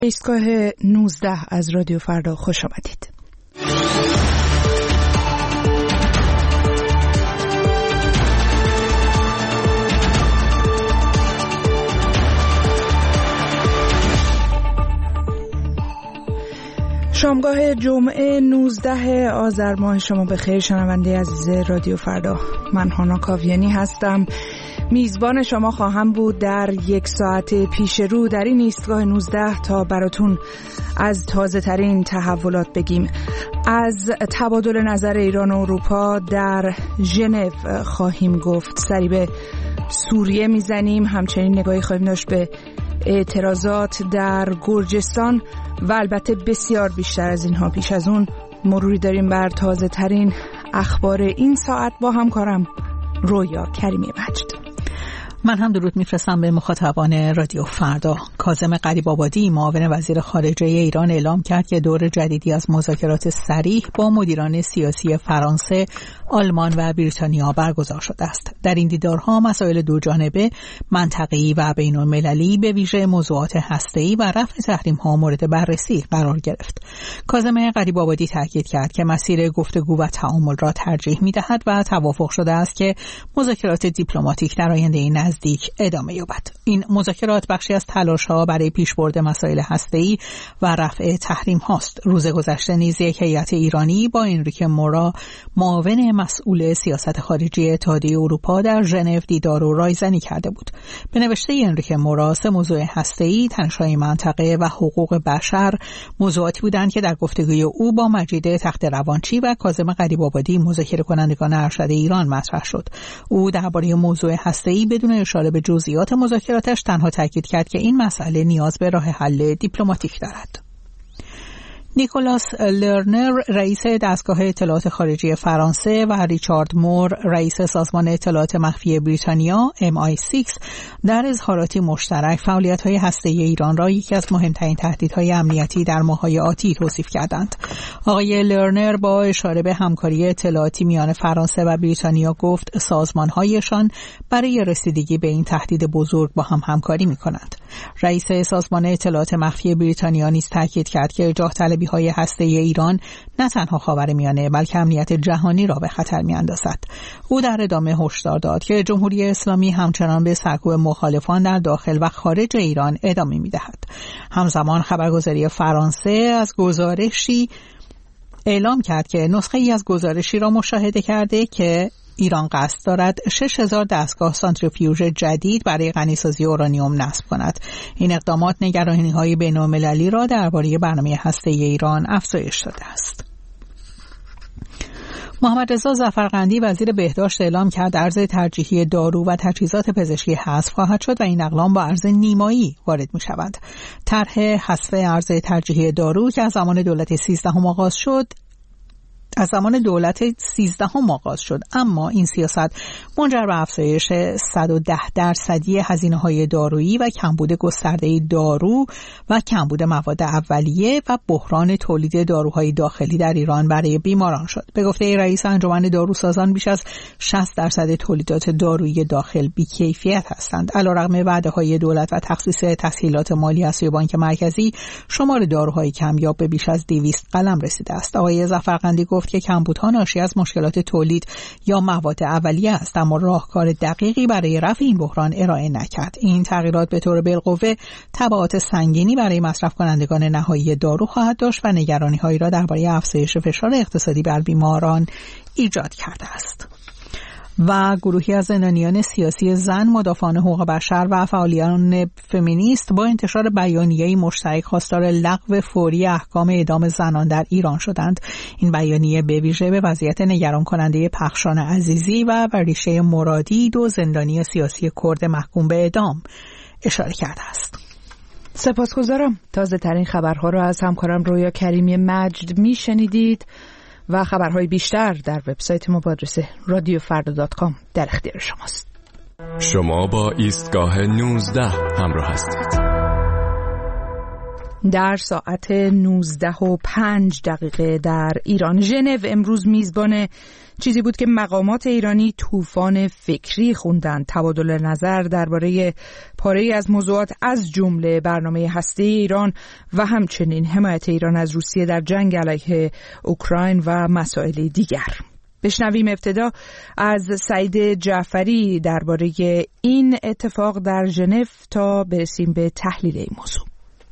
ایستگاه 19 از رادیو فردا خوش آمدید. شامگاه جمعه 19 آذر ماه شما بخیر شنونده عزیز رادیو فردا. من هانا کاویانی هستم. میزبان شما خواهم بود در یک ساعت پیش رو در این ایستگاه 19 تا براتون از تازه ترین تحولات بگیم. از تبادل نظر ایران و اروپا در ژنو خواهیم گفت، سری به سوریه میزنیم، همچنین نگاهی خواهیم داشت به اعتراضات در گرجستان و البته بسیار بیشتر از اینها. پیش از اون مروری داریم بر تازه ترین اخبار این ساعت با همکارم رویا کریمی مجد. من هم درود میفرستم به مخاطبان رادیو فردا. کاظم غریب‌آبادی معاون وزیر خارجه ایران اعلام کرد که دور جدیدی از مذاکرات صریح با مدیران سیاسی فرانسه، آلمان و بریتانیا برگزار شده است. در این دیدارها مسائل دوجانبه، منطقه‌ای و بین‌المللی به ویژه موضوعات هسته‌ای و رفع تحریم‌ها مورد بررسی قرار گرفت. کاظم غریب‌آبادی تاکید کرد که مسیر گفتگو و تعامل را ترجیح می‌دهد و توافق شده است که مذاکرات دیپلماتیک در آینده نزدیک ادامه یابد. این مذاکرات بخشی از تلاش‌ها برای پیشبرد مسائل هسته‌ای و رفع تحریم هاست. روز گذشته نیز یک هیئت ایرانی با انریکه مورا، معاون مسئول سیاست خارجی اتحادیه اروپا، در ژنو دیدار و رایزنی کرده بود. به نوشته انریکه مورا، 3 موضوع هسته‌ای، تنش‌های منطقه و حقوق بشر موضوعاتی بودند که در گفتگوی او با مجید تخت روانچی و کاظم غریب‌آبادی، مذاکره کنندگان ارشد ایران، مطرح شد. او درباره موضوع هسته‌ای بدون اشاره به جزئیات مذاکراتش تنها تاکید کرد که این مسئله نیاز به راه حل دیپلماتیک دارد. نیکولاس لرنر، رئیس دستگاه اطلاعات خارجی فرانسه، و ریچارد مور، رئیس سازمان اطلاعات مخفی بریتانیا MI6، در اظهاراتی مشترک فعالیت‌های هسته‌ای ایران را یکی از مهمترین تهدیدهای امنیتی در ماه‌های آتی توصیف کردند. آقای لرنر با اشاره به همکاری اطلاعاتی میان فرانسه و بریتانیا گفت سازمان‌هایشان برای رسیدگی به این تهدید بزرگ با هم همکاری می‌کنند. رئیس سازمان اطلاعات مخفی بریتانیا نیز تاکید کرد که جاه طلبی‌های هسته‌ای ایران نه تنها خاورمیانه بلکه امنیت جهانی را به خطر می‌اندازد. او در ادامه هشدار داد که جمهوری اسلامی همچنان به سرکوب مخالفان در داخل و خارج ایران ادامه می‌دهد. همزمان خبرگزاری فرانسه از گزارشی اعلام کرد که نسخه‌ای از گزارشی را مشاهده کرده که ایران قصد دارد 6000 دستگاه سانتریفیوژ جدید برای غنیسازی اورانیوم نصب کند. این اقدامات نگرانی‌های بین‌المللی را درباره برنامه هسته‌ای ایران افزایش داده است. محمد رضا ظفرقندی، وزیر بهداشت، اعلام کرد ارز ترجیحی دارو و تجهیزات پزشکی حذف خواهد شد و این اقلام با ارز نیمایی وارد می‌شوند. طرح حذف ارز ترجیحی دارو که از زمان دولت 13 آغاز شد، اما این سیاست منجر به افزایش 110% هزینه‌های دارویی و کمبود گسترده دارو و کمبود مواد اولیه و بحران تولید داروهای داخلی در ایران برای بیماران شد. به گفته رئیس انجمن داروسازان، بیش از 60% تولیدات دارویی داخل بی‌کیفیت هستند. علیرغم وعده‌های دولت و تخصیص تسهیلات مالی از سوی بانک مرکزی، شمار داروهای کمیاب به بیش از 200 قلم رسیده است. آقای ظفرقندی گفت که کمبودها ناشی از مشکلات تولید یا مواد اولیه است، اما راهکار دقیقی برای رفع این بحران ارائه نکرد. این تغییرات به طور بالقوه تبعات سنگینی برای مصرف کنندگان نهایی دارو خواهد داشت و نگرانی‌هایی را درباره افزایش فشار اقتصادی بر بیماران ایجاد کرده است. و گروهی از زندانیان سیاسی زن، مدافعان حقوق بشر و فعالان فمینیست با انتشار بیانیه‌ای مشترک خواستار لغو فوری احکام اعدام زنان در ایران شدند. این بیانیه به ویژه به وضعیت نگران کننده پخشان عزیزی و ریشه مرادی، 2 زندانی سیاسی کرد محکوم به اعدام، اشاره کرده است. سپاسگزارم. تازه ترین خبرها را از همکارم رویا کریمی مجد میشنیدید و خبرهای بیشتر در وبسایت ما با آدرس radiofarda.com در اختیار شماست. شما با ایستگاه 19 همراه هستید. در ساعت 19:05 در ایران. ژنو امروز میزبان چیزی بود که مقامات ایرانی طوفان فکری خوندند. تبادل نظر درباره پاره‌ای از موضوعات از جمله برنامه هسته‌ای ایران و همچنین حمایت ایران از روسیه در جنگ علیه اوکراین و مسائل دیگر. بشنویم ابتدا از سعید جعفری درباره این اتفاق در ژنو تا برسیم به تحلیل این موضوع.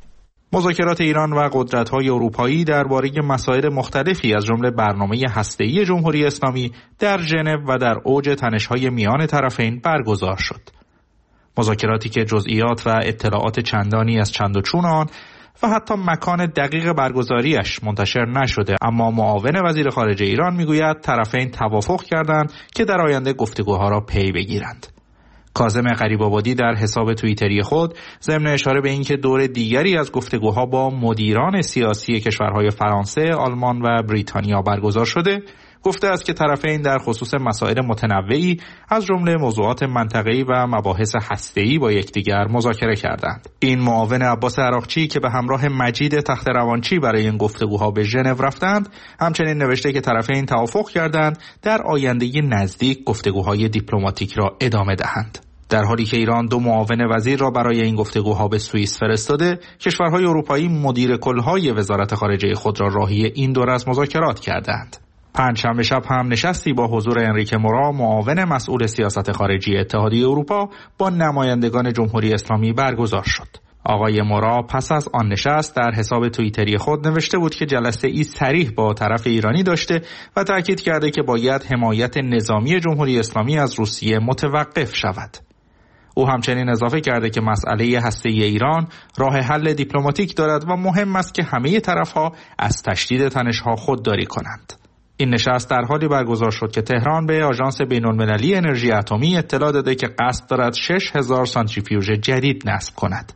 مذاکرات ایران و قدرت‌های اروپایی درباره مسائل مختلفی از جمله برنامه هسته‌ای جمهوری اسلامی در ژنو و در اوج تنش‌های میان طرفین برگزار شد. مذاکراتی که جزئیات و اطلاعات چندانی از چند و چون آن و حتی مکان دقیق برگزاریش منتشر نشده، اما معاون وزیر خارجه ایران میگوید طرفین توافق کردند که در آینده گفتگوها را پی بگیرند. کاظم غریب‌آبادی در حساب توییتری خود ضمن اشاره به اینکه دور دیگری از گفتگوها با مدیران سیاسی کشورهای فرانسه، آلمان و بریتانیا برگزار شده، گفته است که طرفین در خصوص مسائل متنوعی از جمله موضوعات منطقه‌ای و مباحث هسته‌ای با یکدیگر مذاکره کردند. این معاون عباس عراقچی که به همراه مجید تخت‌روانچی برای این گفتگوها به ژنو رفتند، همچنین نوشته که طرفین توافق کردند در آینده نزدیک گفتگوهای دیپلماتیک را ادامه دهند. در حالی که ایران 2 معاون وزیر را برای این گفتگوها به سوئیس فرستاده، کشورهای اروپایی مدیر کل‌های وزارت خارجه خود را راهی این دور از مذاکرات کردند. پنجشنبه شب هم نشستی با حضور انریکه مورا، معاون مسئول سیاست خارجی اتحادیه اروپا، با نمایندگان جمهوری اسلامی برگزار شد. آقای مورا پس از آن نشست در حساب توییتری خود نوشته بود که جلسه ای صریح با طرف ایرانی داشته و تاکید کرده که باید حمایت نظامی جمهوری اسلامی از روسیه متوقف شود. او همچنین اضافه کرده که مسئله هسته‌ای ایران راه حل دیپلماتیک دارد و مهم است که همه طرف‌ها از تشدید تنش‌ها خودداری کنند. این نشست در حالی برگزار شد که تهران به آژانس بین‌المللی انرژی اتمی اطلاع داده که قصد دارد 6000 سانتریفیوژ جدید نصب کند.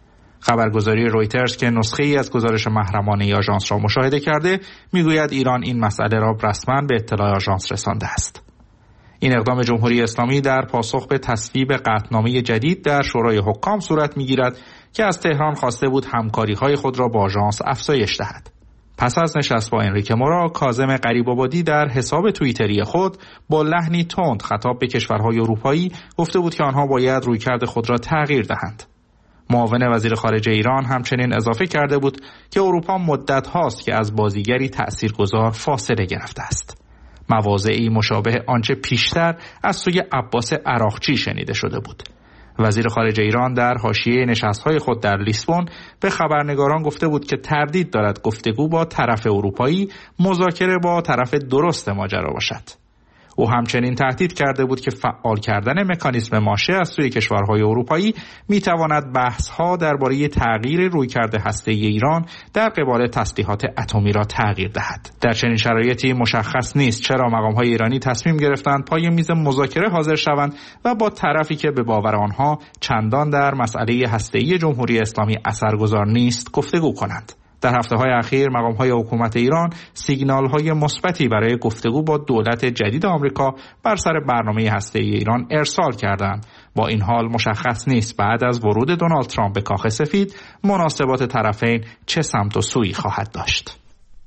خبرگزاری رویترز که نسخه‌ای از گزارش محرمانه آژانس را مشاهده کرده، میگوید ایران این مسئله را رسما به اطلاع آژانس رسانده است. این اقدام جمهوری اسلامی در پاسخ به تصویب قطعنامه جدید در شورای حکام صورت می‌گیرد که از تهران خواسته بود همکاری‌های خود را با آژانس افزایش دهد. پس از نشست با انریکه مورا، کاظم غریب‌آبادی در حساب توییتری خود با لحنی تند خطاب به کشورهای اروپایی گفته بود که آنها باید رویکرد خود را تغییر دهند. معاون وزیر خارجه ایران همچنین اضافه کرده بود که اروپا مدت هاست که از بازیگری تأثیرگذار فاصله گرفته است. مواضعی مشابه آنچه پیشتر از سوی عباس عراقچی شنیده شده بود. وزیر خارجه ایران در حاشیه نشست‌های خود در لیسبون به خبرنگاران گفته بود که تردید دارد گفتگو با طرف اروپایی مذاکره با طرف درست ماجرا باشد. او همچنین تهدید کرده بود که فعال کردن مکانیزم ماشه از سوی کشورهای اروپایی میتواند بحث‌ها درباره تغییر رویکرد هسته‌ای ایران در قبال تسلیحات اتمی را تغییر دهد. در چنین شرایطی مشخص نیست چرا مقام‌های ایرانی تصمیم گرفتند پای میز مذاکره حاضر شوند و با طرفی که به باور آنها چندان در مسئله هسته‌ای جمهوری اسلامی اثرگذار نیست گفتگو کنند. در هفته‌های اخیر مقام‌های حکومت ایران سیگنال‌های مثبتی برای گفتگو با دولت جدید آمریکا بر سر برنامه هسته‌ای ایران ارسال کردند. با این حال مشخص نیست بعد از ورود دونالد ترامپ به کاخ سفید مناسبات طرفین چه سمت و سویی خواهد داشت.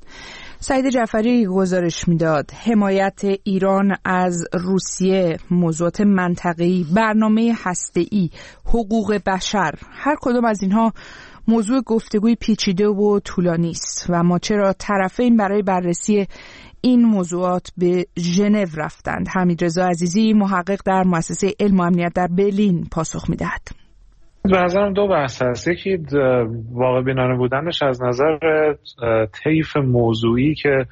سعید جعفری گزارش میداد حمایت ایران از روسیه، موضوعات منطقه‌ای، برنامه هسته‌ای، حقوق بشر، هر کدام از اینها موضوع گفتگوی پیچیده و طولانی است و ما چرا طرفین برای بررسی این موضوعات به ژنو رفتند؟ حمیدرضا عزیزی محقق در مؤسسه علم و امنیت در برلین پاسخ می‌دهد. به نظرم 2 بحث هست. یکی واقع بینانه بودنش از نظر طیف موضوعی که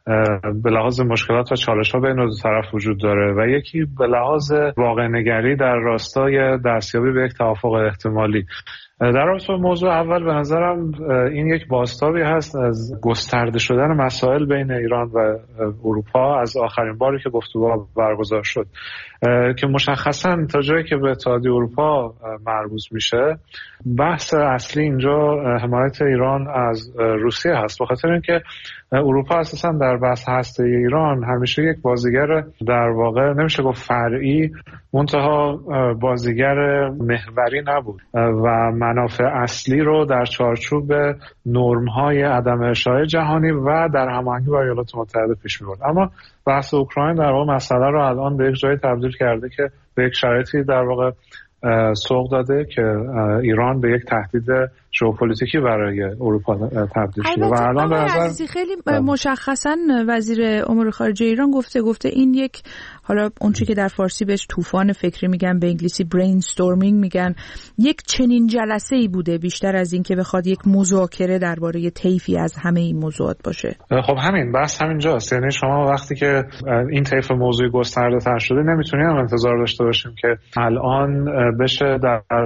به لحاظ مشکلات و چالش‌ها بین دو طرف وجود داره و یکی به لحاظ واقع نگری در راستای دستیابی به یک توافق احتمالی. در رابطه با موضوع اول به نظرم این یک بازتابی هست از گسترده شدن مسائل بین ایران و اروپا از آخرین باری که گفتگو برگزار شد که مشخصاً تا جایی که به اتحادیه اروپا مربوط میشه بحث اصلی اینجا حمایت ایران از روسیه هست، به خاطر اینکه اروپا اساساً در بحث هسته‌ای ایران همیشه یک بازیگر در واقع نمیشه گفت فرعی، منتها بازیگر محوری نبود و منافع اصلی رو در چارچوب نرم‌های عدم اشاعه جهانی و در هماهنگی با ایالات متحده پیش می‌برد. اما بحث اوکراین در واقع مسئله رو الان به یک جایی تبدیل کرده که به یک شرایطی در واقع سوق داده که ایران به یک تهدید ژئوپلیتیکی برای اروپا تبدیل شده و الان به نظر خیلی مشخصا وزیر امور خارجه ایران گفته این یک، حالا اون چیزی که در فارسی بهش طوفان فکری میگن، به انگلیسی برین استورمینگ میگن، یک چنین جلسه‌ای بوده بیشتر از این که بخواد یک مذاکره درباره طیفی از همه این موضوعات باشه. خب همین بحث همینجاست. یعنی شما وقتی که این طیف موضوعی گسترده‌تر شده نمیتونیم انتظار داشته باشیم که الان بشه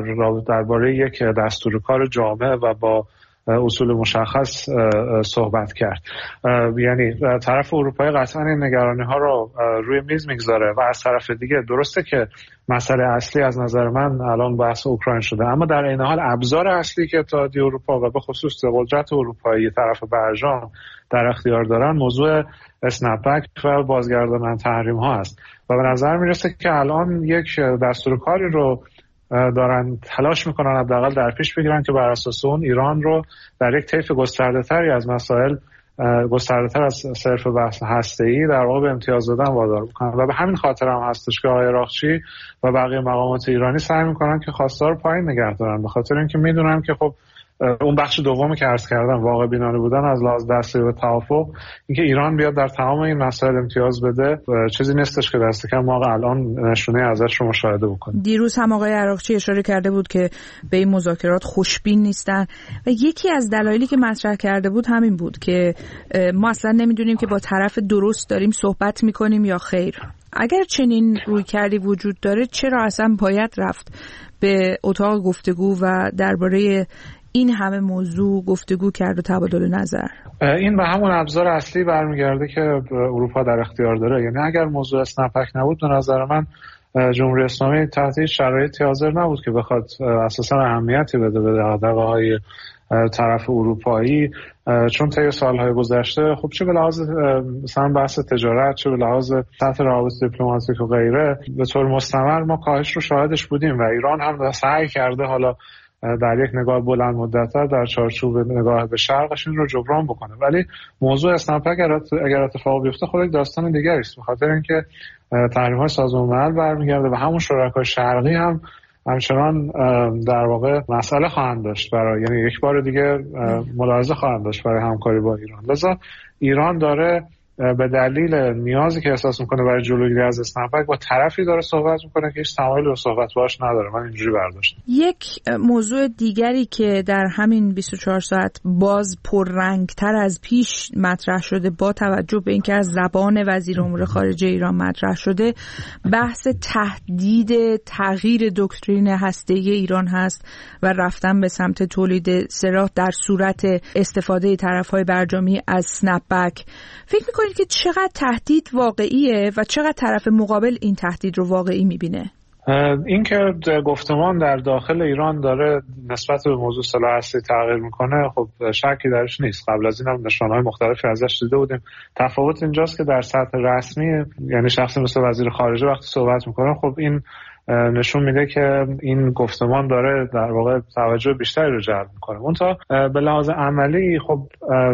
درباره یک دستورکار جامع و با اصول مشخص صحبت کرد. یعنی طرف اروپایی قطعا این نگرانی ها رو روی میز میگذاره و از طرف دیگه درسته که مسئله اصلی از نظر من الان بحث اوکراین شده، اما در این حال ابزار اصلی که اتحادیه اروپا و به خصوص قدرت اروپایی طرف برجام در اختیار دارن موضوع اسنپ بک و بازگرداندن تحریم ها است و به نظر میرسه که الان یک دستورکاری رو دارن تلاش میکنن حداقل در پیش بگیرن که بر اساس اون ایران رو در یک طیف گسترده‌تری از مسائل، گسترده‌تر از صرف بحث هسته‌ای، در واقع به امتیاز دادن وادار بکنن و به همین خاطر هم هستش که آقای راغچی و بقیه مقامات ایرانی سعی میکنن که خواستار رو پایین نگه دارن، به خاطر اینکه میدونن که خب اون بخش دومی که عرض کردم واقع بینانه بودن از لحاظ دسته‌ای و توافق، اینکه ایران بیاد در تمام این مسائل امتیاز بده چیزی نیستش که دست کم ما الان نشونه ازش رو مشاهده بکنیم. دیروز هم آقای عراقچی اشاره کرده بود که به این مذاکرات خوشبین نیستن و یکی از دلایلی که مطرح کرده بود همین بود که ما اصلا نمیدونیم که با طرف درست داریم صحبت میکنیم یا خیر. اگر چنین رویکردی وجود داره چرا اصلا باید رفت به اتاق گفتگو و درباره این همه موضوع گفتگو کرد و تبادل نظر؟ این به همون ابزار اصلی برمیگرده که اروپا در اختیار داره. یعنی اگر موضوع اسنپ بک نبود به نظر من جمهوری اسلامی تحت هیچ شرایطی حاضر نبود که بخواد اساسا اهمیتی بده به دغدغه‌های طرف اروپایی، چون طی سالهای گذشته خب چه به لحاظ مثلا بحث تجارت، چه به لحاظ سطح روابط دیپلماتیک و غیره به طور مستمر ما کاهش رو شاهدش بودیم و ایران هم سعی کرده حالا در یک نگاه بلند مدت‌تر در چارچوب نگاه به شرقش این رو جبران بکنه. ولی موضوع اسنپ اگر اتفاق بیفته خود یک داستان دیگری است، به خاطر اینکه تحریم‌های سازمان ملل برمیگرده و همون شرکای شرقی هم همچنان در واقع مسئله خواهند داشت برای، یعنی یک بار دیگه ملاحظه خواهند داشت برای همکاری با ایران. لذا ایران داره به دلیل نیازی که احساس میکنه برای جلوگیری از اسنپ بک با طرفی داره صحبت میکنه که هیچ تمایلی به صحبت باهاش نداره. من اینجوری برداشتم. یک موضوع دیگری که در همین 24 ساعت باز پررنگتر از پیش مطرح شده با توجه به اینکه از زبان وزیر امور خارجه ایران مطرح شده، بحث تهدید تغییر دکترین هسته‌ای ایران هست و رفتن به سمت تولید سلاح در صورت استفاده طرف‌های برجامی از اسنپ بک. فکر می‌کنید که چقدر تهدید واقعیه و چقدر طرف مقابل این تهدید رو واقعی می‌بینه؟ این که گفتمان در داخل ایران داره نسبت به موضوع سلاح هسته‌ای تغییر میکنه خب شکی درش نیست. قبل از این هم نشانه‌های مختلفی ازش دیده بودیم. تفاوت اینجاست که در سطح رسمی، یعنی شخصی مثل وزیر خارجه وقتی صحبت میکنه خب این نشون میده که این گفتمان داره در واقع توجه بیشتری رو جلب میکنه. اونتا به لحاظ عملی خب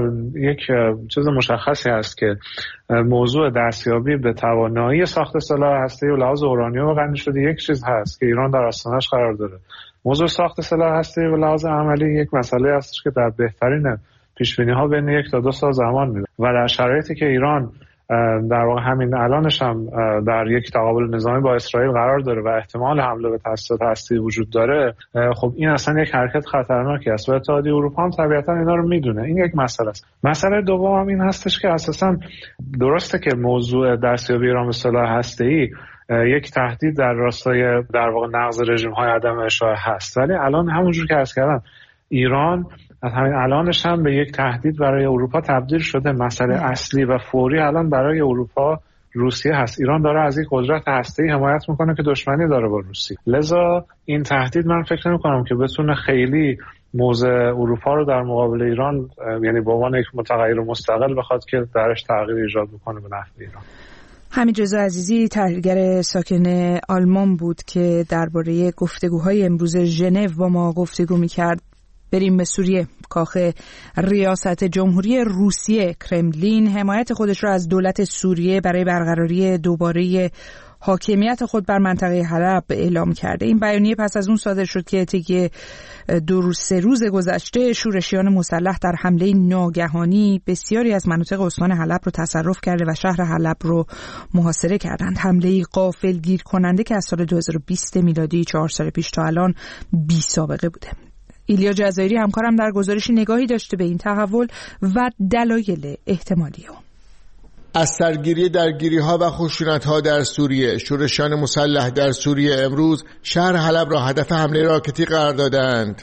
یک چیز مشخصی هست که موضوع دستیابی به توانایی ساخت سلاح هسته‌ای و لحاظ اورانیوم غنی شده یک چیز هست که ایران در آستانش قرار داره. موضوع ساخت سلاح هسته‌ای و لحاظ عملی یک مسئله هستش که در بهترین پیش‌بینی‌ها بین 1 تا 2 سال زمان میده و در شرایطی که ایران در واقع همین الانش هم در یک تقابل نظامی با اسرائیل قرار داره و احتمال حمله به تاسیسات هسته‌ای وجود داره، خب این اصلا یک حرکت خطرناکی است و اتحادیه اروپا هم طبیعتا اینا رو میدونه. این یک مسئله است. مسئله دوم هم این هستش که اساسا درسته که موضوع دستیابی ایران به سلاح هسته‌ای یک تهدید در راستای در واقع نقض رژیم‌های عدم اشاعه هست، ولی الان همونجور که عرض کردم ایران از همین الانش هم به یک تهدید برای اروپا تبدیل شده. مسئله اصلی و فوری الان برای اروپا روسیه هست. ایران داره از یک قدرت هسته‌ای حمایت میکنه که دشمنی داره با روسیه. لذا این تهدید من فکر نمی‌کنم که بتونه خیلی موضع اروپا رو در مقابل ایران، یعنی به عنوان یک متغیر مستقل، بخواد که درش تغییر ایجاد بکنه به نفع ایران. حمید رضا عزیزی تحلیلگر ساکن آلمان بود که درباره گفتگوهای امروز ژنو با ما گفتگو می‌کرد. بریم به سوریه. کاخ ریاست جمهوری روسیه کرملین حمایت خودش را از دولت سوریه برای برقراری دوباره حاکمیت خود بر منطقه حلب اعلام کرده. این بیانیه پس از اون صادر شد که طی 2-3 روز گذشته شورشیان مسلح در حمله ناگهانی بسیاری از مناطق استان حلب رو تصرف کرده و شهر حلب رو محاصره کردند. حمله غافلگیر کننده که از سال 2020 میلادی 4 سال پیش تا الان بی سابقه بوده. ایلیا جزایری همکارم در گزارشی نگاهی داشته به این تحول و دلایل احتمالی اون. از سرگیری درگیری‌ها و خشونت‌ها در سوریه، شورشیان مسلح در سوریه امروز شهر حلب را هدف حمله راکتی قرار دادند.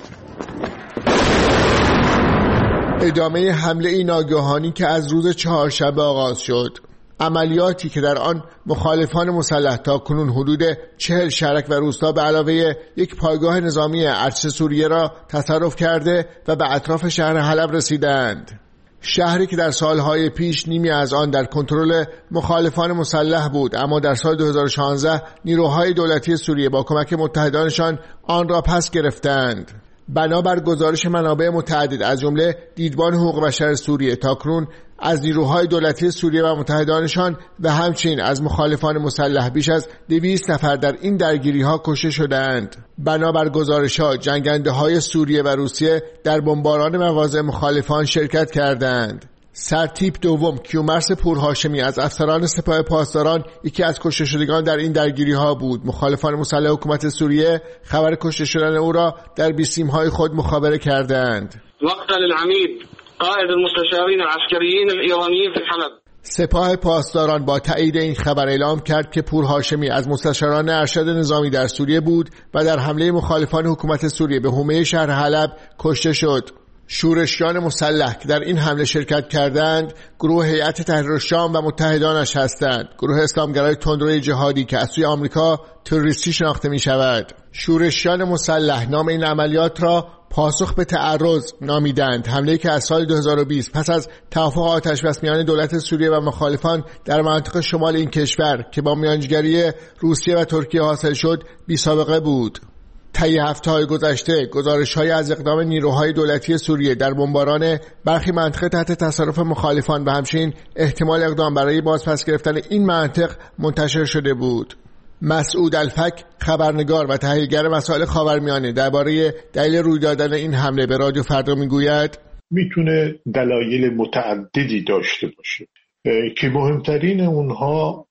ادامه حمله ناگهانی که از روز چهارشنبه آغاز شد، عملیاتی که در آن مخالفان مسلح تا کنون حدود 40 شهرک و روستا به علاوه یک پایگاه نظامی ارتش سوریه را تصرف کرده و به اطراف شهر حلب رسیدند. شهری که در سالهای پیش نیمی از آن در کنترل مخالفان مسلح بود، اما در سال 2016 نیروهای دولتی سوریه با کمک متحدانشان آن را پس گرفتند. بنابر گزارش منابع متعدد از جمله دیدبان حقوق بشر سوریه، تاکنون از نیروهای دولتی سوریه و متحدانشان و همچنین از مخالفان مسلح بیش از 200 نفر در این درگیری‌ها کشته شدند. بنابر گزارش‌ها جنگنده‌های سوریه و روسیه در بمباران مواضع مخالفان شرکت کردند. سرتیپ دوم کیومرث پورهاشمی از افسران سپاه پاسداران یکی از کشته شدگان در این درگیری‌ها بود. مخالفان مسلح حکومت سوریه خبر کشته شدن او را در بیسیم‌های خود مخابره کردند. مقتل العمید قائد المستشارین العسکریین الایرانیین فی حلب. سپاه پاسداران با تایید این خبر اعلام کرد که پورهاشمی از مستشاران ارشد نظامی در سوریه بود و در حمله مخالفان حکومت سوریه به حومه شهر حلب کشته شد. شورشیان مسلح که در این حمله شرکت کردند گروه هیئت تحریر الشام و متحدانش هستند، گروه اسلامگرای تندروی جهادی که از سوی آمریکا تروریستی شناخته می شود. شورشیان مسلح نام این عملیات را پاسخ به تعرض نامیدند. حمله‌ای که از سال 2020 پس از توافق آتش‌بس میان دولت سوریه و مخالفان در مناطق شمال این کشور که با میانجیگری روسیه و ترکیه حاصل شد بی سابقه بود. طی هفته‌های گذشته گزارش‌های از اقدام نیروهای دولتی سوریه در بمباران برخی مناطق تحت تصرف مخالفان و همچنین احتمال اقدام برای بازپس گرفتن این مناطق منتشر شده بود. مسعود الفک خبرنگار و تحلیلگر مسائل خاورمیانه درباره دلیل روی دادن این حمله به رادیو فردا میگوید میتونه دلایل متعددی داشته باشه که مهمترین اونها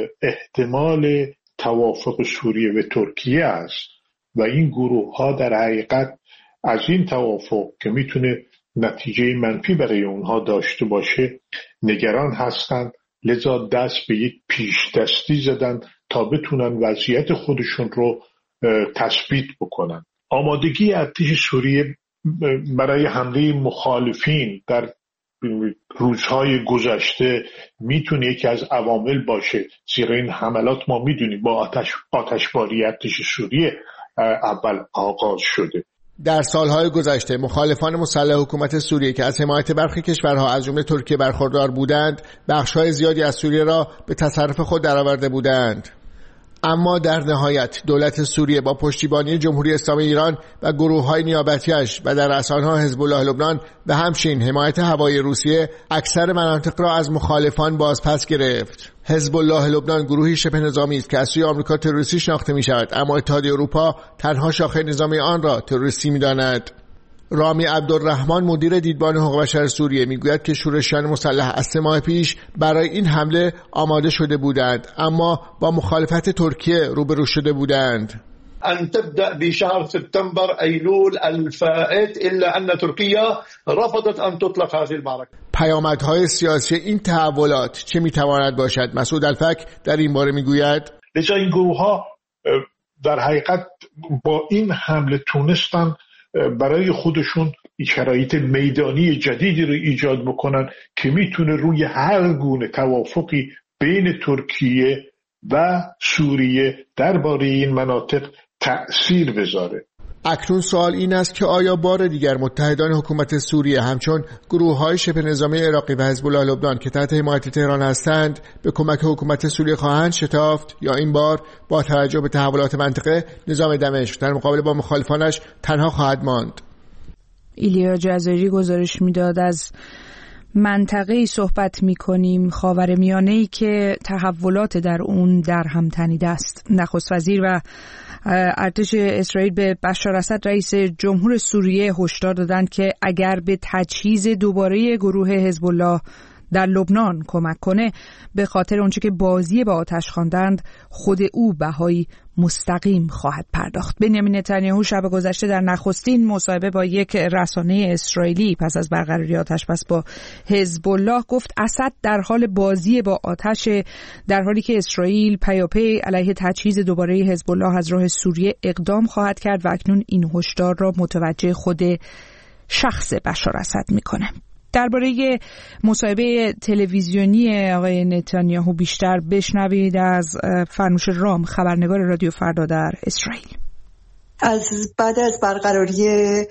احتمال توافق سوریه و ترکیه است و این گروه ها در حقیقت از این توافق که میتونه نتیجه منفی برای اونها داشته باشه نگران هستند، لذا دست به یک پیش دستی زدن تا بتونن وضعیت خودشون رو تثبیت بکنن. آمادگی ارتش سوریه برای حمله مخالفین در روزهای گذشته میتونه یکی از عوامل باشه، زیرا این حملات ما میدونیم با آتشباری ارتش سوریه اول آغاز شده. در سالهای گذشته مخالفان مسلح حکومت سوریه که از حمایت برخی کشورها از جمله ترکیه برخوردار بودند، بخش‌های زیادی از سوریه را به تصرف خود درآورده بودند. اما در نهایت دولت سوریه با پشتیبانی جمهوری اسلامی ایران و گروه‌های نیابتی‌اش و در رأس آنها حزب الله لبنان و همچنین حمایت هوایی روسیه اکثر مناطق را از مخالفان بازپس گرفت. حزب الله لبنان گروهی شبه نظامی است که از سوی آمریکا تروریستی شناخته می‌شود، اما اتحادیه اروپا تنها شاخه نظامی آن را تروریستی می‌داند. رامی عبدالرحمن مدیر دیدبان حقوق بشر سوریه میگوید که شورشیان مسلح از 3 ماه پیش برای این حمله آماده شده بودند، اما با مخالفت ترکیه روبرو شده بودند. أن تبدأ بشهر سپتامبر أيلول الفائت إلا أن تركيا رفضت أن تطلق هذه المعركة. پیامدهای سیاسی این تحولات چه میتواند باشد؟ مسعود الفک در این باره میگوید لذا این گروه‌ها در حقیقت با این حمله تونستن برای خودشون شرایط میدانی جدیدی رو ایجاد بکنن که میتونه روی هر گونه توافقی بین ترکیه و سوریه درباره این مناطق تأثیر بذاره. اکنون سوال این است که آیا بار دیگر متحدان حکومت سوریه همچون گروه‌های شبه نظامی عراقی و حزب الله لبنان که تحت حمایت تهران هستند به کمک حکومت سوریه خواهند شتافت، یا این بار با توجه به تحولات منطقه نظام دمشق در مقابله با مخالفانش تنها خواهد ماند؟ ایلیا جزایری گزارش میداد از منطقه‌ای صحبت می‌کنیم، خاورمیانه‌ای که تحولات در اون در هم تنیده است. نخست وزیر و ارتش اسرائیل به بشار اسد رئیس جمهور سوریه هشدار دادند که اگر به تجهیز دوباره گروه حزب الله در لبنان کمک کنه، به خاطر اونچه که بازی با آتش خواندند خود او بهایی مستقیم خواهد پرداخت. بنیامین نتانیاهو شب گذشته در نخستین مصاحبه با یک رسانه اسرائیلی پس از برقراری آتشبس با حزب الله گفت اسد در حال بازی با آتش، در حالی که اسرائیل پیاپی علیه تجهیز دوباره حزب الله از راه سوریه اقدام خواهد کرد و اکنون این هشدار را متوجه خود شخص بشار اسد میکنه. درباره مصاحبه تلویزیونی آقای نتانیاهو بیشتر بشنوید از فرنوش رام، خبرنگار رادیو فردا در اسرائیل. بعد از برقراری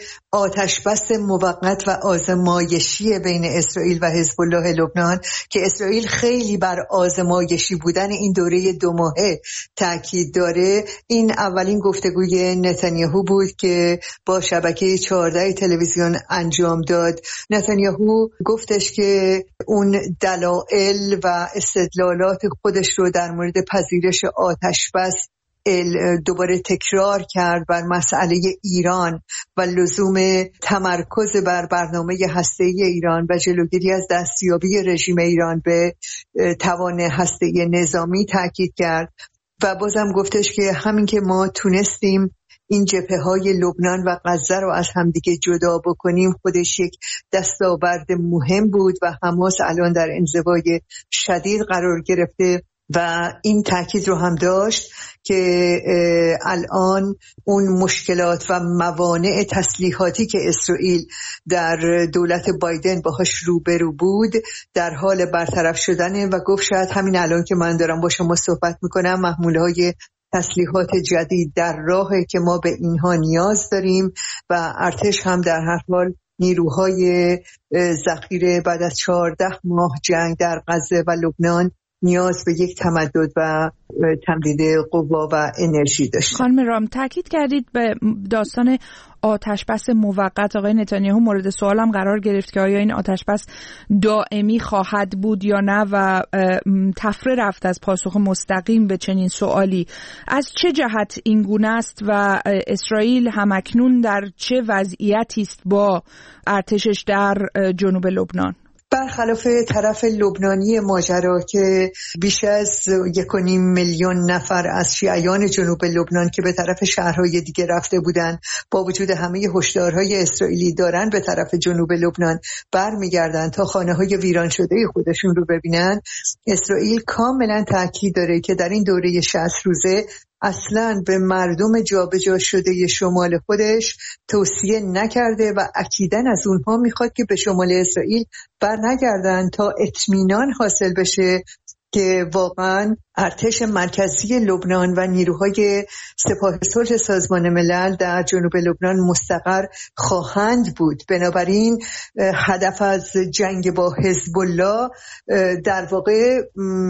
آتشبس موقت و آزمایشی بین اسرائیل و حزب الله لبنان که اسرائیل خیلی بر آزمایشی بودن این دوره 2 ماهه تاکید داره، این اولین گفتگوی نتانیاهو بود که با شبکه 14 تلویزیون انجام داد. نتانیاهو گفتش که اون دلایل و استدلالات خودش رو در مورد پذیرش آتشبس دوباره تکرار کرد بر مسئله ایران و لزوم تمرکز بر برنامه هسته‌ای ایران و جلوگیری از دستیابی رژیم ایران به توان هسته‌ای نظامی تاکید کرد و بازم گفتش که همین که ما تونستیم این جبهه‌های لبنان و غزه رو از همدیگه جدا بکنیم خودش یک دستاورد مهم بود و حماس الان در انزوای شدید قرار گرفته و این تاکید رو هم داشت که الان اون مشکلات و موانع تسلیحاتی که اسرائیل در دولت بایدن باهاش روبرو بود در حال برطرف شدنه و گفت شاید همین الان که من دارم با شما صحبت میکنم محموله‌های تسلیحات جدید در راهه که ما به اینها نیاز داریم و ارتش هم در هر حال نیروهای ذخیره بعد از 14 ماه جنگ در غزه و لبنان نیاز به یک تمدد و تمدید قوا و انرژی داشت. خانم رام، تاکید کردید به داستان آتشبس موقت. آقای نتانیاهو مورد سوالم قرار گرفت که آیا این آتشبس دائمی خواهد بود یا نه و تفره رفت از پاسخ مستقیم به چنین سوالی. از چه جهت این گونه است و اسرائیل همکنون در چه وضعیتی است با ارتشش در جنوب لبنان؟ برخلاف طرف لبنانی ماجرا که بیش از 1.5 میلیون نفر از شیعیان جنوب لبنان که به طرف شهرهای دیگه رفته بودن با وجود همه هشدارهای اسرائیلی دارن به طرف جنوب لبنان برمیگردن تا خانه‌های ویران شده خودشون رو ببینن، اسرائیل کاملا تاکید داره که در این دوره 60 روزه اصلاً به مردم جابجا شده شمال خودش توصیه نکرده و اکیداً از اونها میخواد که به شمال اسرائیل برنگردن تا اطمینان حاصل بشه که واقعاً ارتش مرکزی لبنان و نیروهای سپاه صلح سازمان ملل در جنوب لبنان مستقر خواهند بود. بنابراین هدف از جنگ با حزب الله در واقع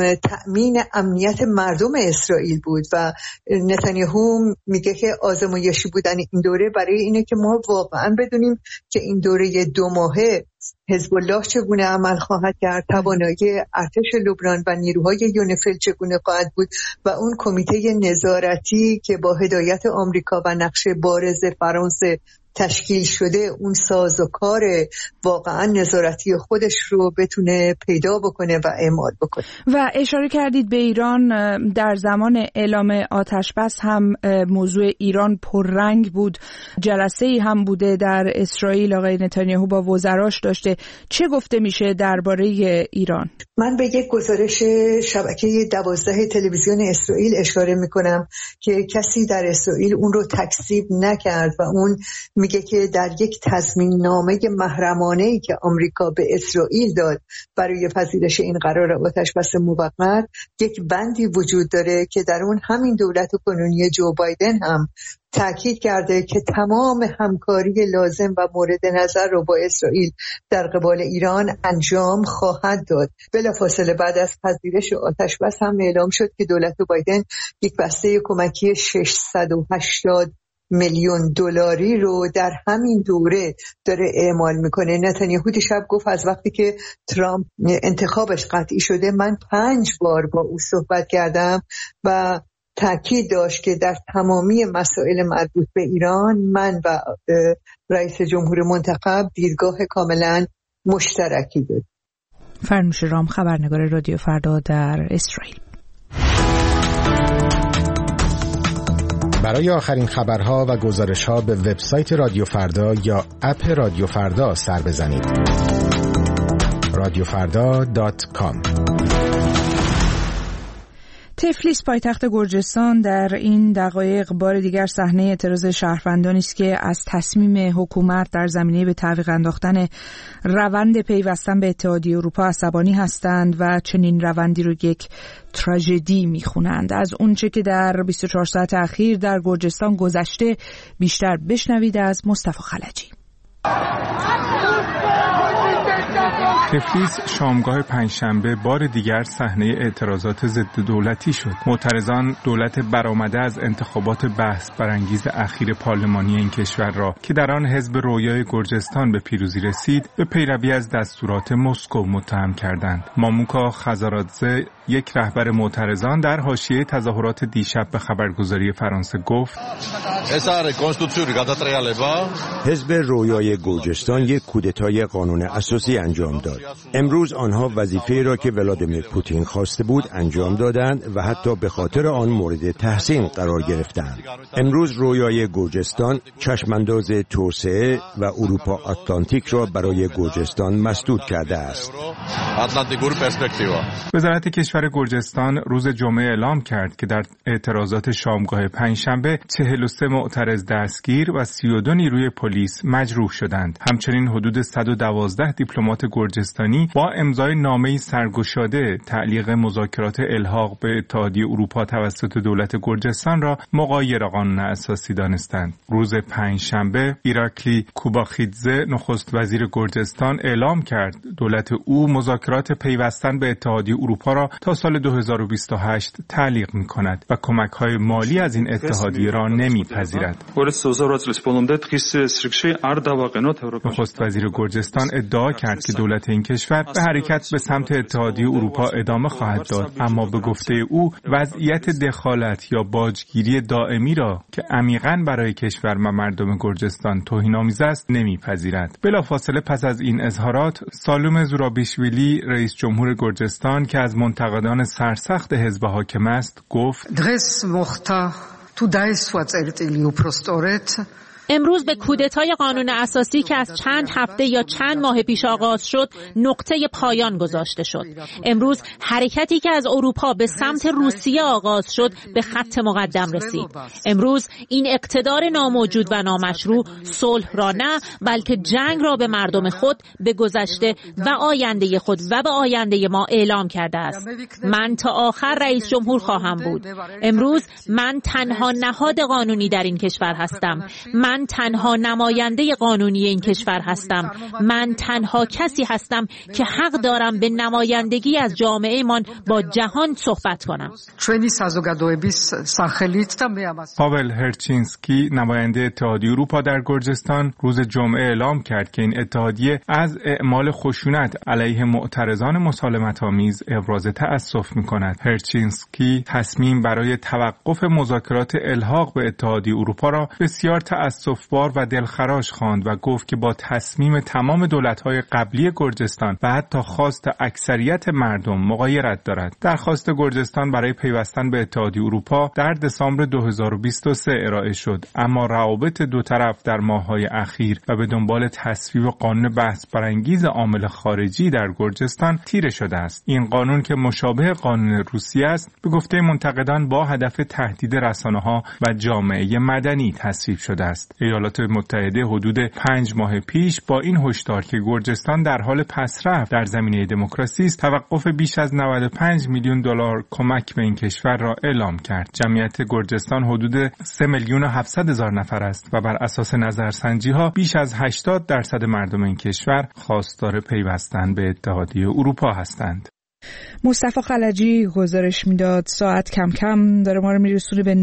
تأمین امنیت مردم اسرائیل بود و نتانیاهو میگه که آزمایشی بودن این دوره برای اینه که ما واقعاً بدونیم که این دوره 2 ماهه حزب الله چگونه عمل خواهد کرد، توانایی ارتش لبنان و نیروهای یونیفیل چگونه خواهد بود و اون کمیته نظارتی که با هدایت آمریکا و نقش بارز فرانسه تشکیل شده اون سازوکار واقعا نظارتی خودش رو بتونه پیدا بکنه و اعمال بکنه. و اشاره کردید به ایران، در زمان اعلام آتشبس هم موضوع ایران پررنگ بود، جلسه‌ای هم بوده در اسرائیل، آقای نتانیاهو با وزراش داشته. چه گفته میشه درباره ایران؟ من به یک گزارش شبکه 12 تلویزیون اسرائیل اشاره میکنم که کسی در اسرائیل اون رو تکذیب نکرد و اون میگه که در یک تضمین نامه محرمانه‌ای که آمریکا به اسرائیل داد برای پذیرش این قرار آتش بس موقت یک بندی وجود داره که در اون همین دولت کنونی جو بایدن هم تأکید کرده که تمام همکاری لازم و مورد نظر رو با اسرائیل در قبال ایران انجام خواهد داد. بلافاصله بعد از پذیرش آتش بس هم اعلام شد که دولت بایدن یک بسته کمکی 680 میلیون دلاری رو در همین دوره داره اعمال میکنه. نتانیاهو دیشب گفت از وقتی که ترامپ انتخابش قطعی شده من 5 بار با او صحبت کردم و تأکید داشت که در تمامی مسائل مربوط به ایران من و رئیس جمهور منتخب دیدگاه کاملا مشترکی داریم. فرنوش رام، خبرنگار رادیو فردا در اسرائیل. برای آخرین خبرها و گزارش‌ها به وبسایت رادیو فردا یا اپ رادیو فردا سر بزنید. radiofrda.com. تفلیس پایتخت گرجستان در این دقایق بار دیگر صحنه اعتراض شهروندانی است که از تصمیم حکومت در زمینه به تعویق انداختن روند پیوستن به اتحادیه اروپا عصبانی هستند و چنین روندی رو یک تراژدی میخونند. از اونچه که در 24 ساعت اخیر در گرجستان گذشته بیشتر بشنوید از مصطفی خلجی. تفلیس شامگاه پنجشنبه بار دیگر صحنه اعتراضات ضد دولتی شد. معترضان دولت برآمده از انتخابات بحث برانگیز اخیر پارلمانی این کشور را که در آن حزب رویای گرجستان به پیروزی رسید به پیروی از دستورات مسکو متهم کردند. ماموکا خزارادزه، یک رهبر معترضان، در حاشیه تظاهرات دیشب به خبرگزاری فرانسه گفت: حزب رویای گرجستان یک کودتای قانون اساسی انجام داد. امروز آنها وظیفه را که ولادیمیر پوتین خواسته بود انجام دادند و حتی به خاطر آن مورد تحسین قرار گرفتند. امروز رویای گرجستان چشمانداز توسعه و اروپا آتلانتیک را برای گرجستان مسدود کرده است. وزارت کشور گرجستان روز جمعه اعلام کرد که در اعتراضات شامگاه پنجشنبه 43 معترض دستگیر و 32 نیروی پلیس مجروح شدند. همچنین حدود 112 دیپلمات گرجستانی با امضای نامه‌ای سرگشاده تعلیق مذاکرات الحاق به اتحادیه اروپا توسط دولت گرجستان را مغایر قانون اساسی دانستند. روز پنجشنبه ایراکلی کوباخیدزه نخست وزیر گرجستان اعلام کرد دولت او مذاکرات پیوستن به اتحادیه اروپا را تا سال 2028 تعلیق می‌کند و کمک‌های مالی از این اتحادیه را نمی‌پذیرد. نخست وزیر گرجستان ادعا کرد که دولت این کشور به حرکت به سمت اتحادیه اروپا ادامه خواهد داد، اما به گفته او وضعیت دخالت یا باجگیری دائمی را که عمیقاً برای کشور و مردم گرجستان توهین‌آمیز است نمی‌پذیرد. بلافاصله پس از این اظهارات سالوم زورابیشویلی رئیس جمهور گرجستان که از منتقدان سرسخت حزب حاکم است گفت: امروز به کودتای قانون اساسی که از چند هفته یا چند ماه پیش آغاز شد نقطه پایان گذاشته شد. امروز حرکتی که از اروپا به سمت روسیه آغاز شد به خط مقدم رسید. امروز این اقتدار ناموجود و نامشروع صلح را نه بلکه جنگ را به مردم خود، به گذشته و آینده خود و به آینده ما اعلام کرده است. من تا آخر رئیس جمهور خواهم بود. امروز من تنها نهاد قانونی در این کشور هستم. من تنها نماینده قانونی این کشور هستم. من تنها کسی هستم که حق دارم به نمایندگی از جامعه من با جهان صحبت کنم. پاول هرچینسکی، نماینده اتحادیه اروپا در گرجستان، روز جمعه اعلام کرد که این اتحادیه از اعمال خشونت علیه معترضان مسالمت‌آمیز ابراز تأسف می‌کند. هرچینسکی تصمیم برای توقف مذاکرات الحاق به اتحادیه اروپا را بسیار تأسف‌بار و دلخراش خواند و گفت که با تصمیم تمام دولت‌های قبلی گرجستان و حتی خواست اکثریت مردم مغایرت دارد. درخواست گرجستان برای پیوستن به اتحادیه اروپا در دسامبر 2023 ارائه شد، اما روابط دو طرف در ماه‌های اخیر و به دنبال تصویب قانون بحث برانگیز عامل خارجی در گرجستان تیره شده است. این قانون که مشابه قانون روسیه است، به گفته منتقدان با هدف تهدید رسانه‌ها و جامعه مدنی تصویب شده است. است. ایالات متحده حدود 5 ماه پیش با این هشدار که گرجستان در حال پسرفت در زمینه دموکراسی است، توقف بیش از 95 میلیون دلار کمک به این کشور را اعلام کرد. جمعیت گرجستان حدود 3,700,000 نفر است و بر اساس نظرسنجی‌ها بیش از 80% مردم این کشور خواستار پیوستن به اتحادیه اروپا هستند. مصطفی خلجی گزارش میداد. ساعت کم کم داره ما رو میرسونه به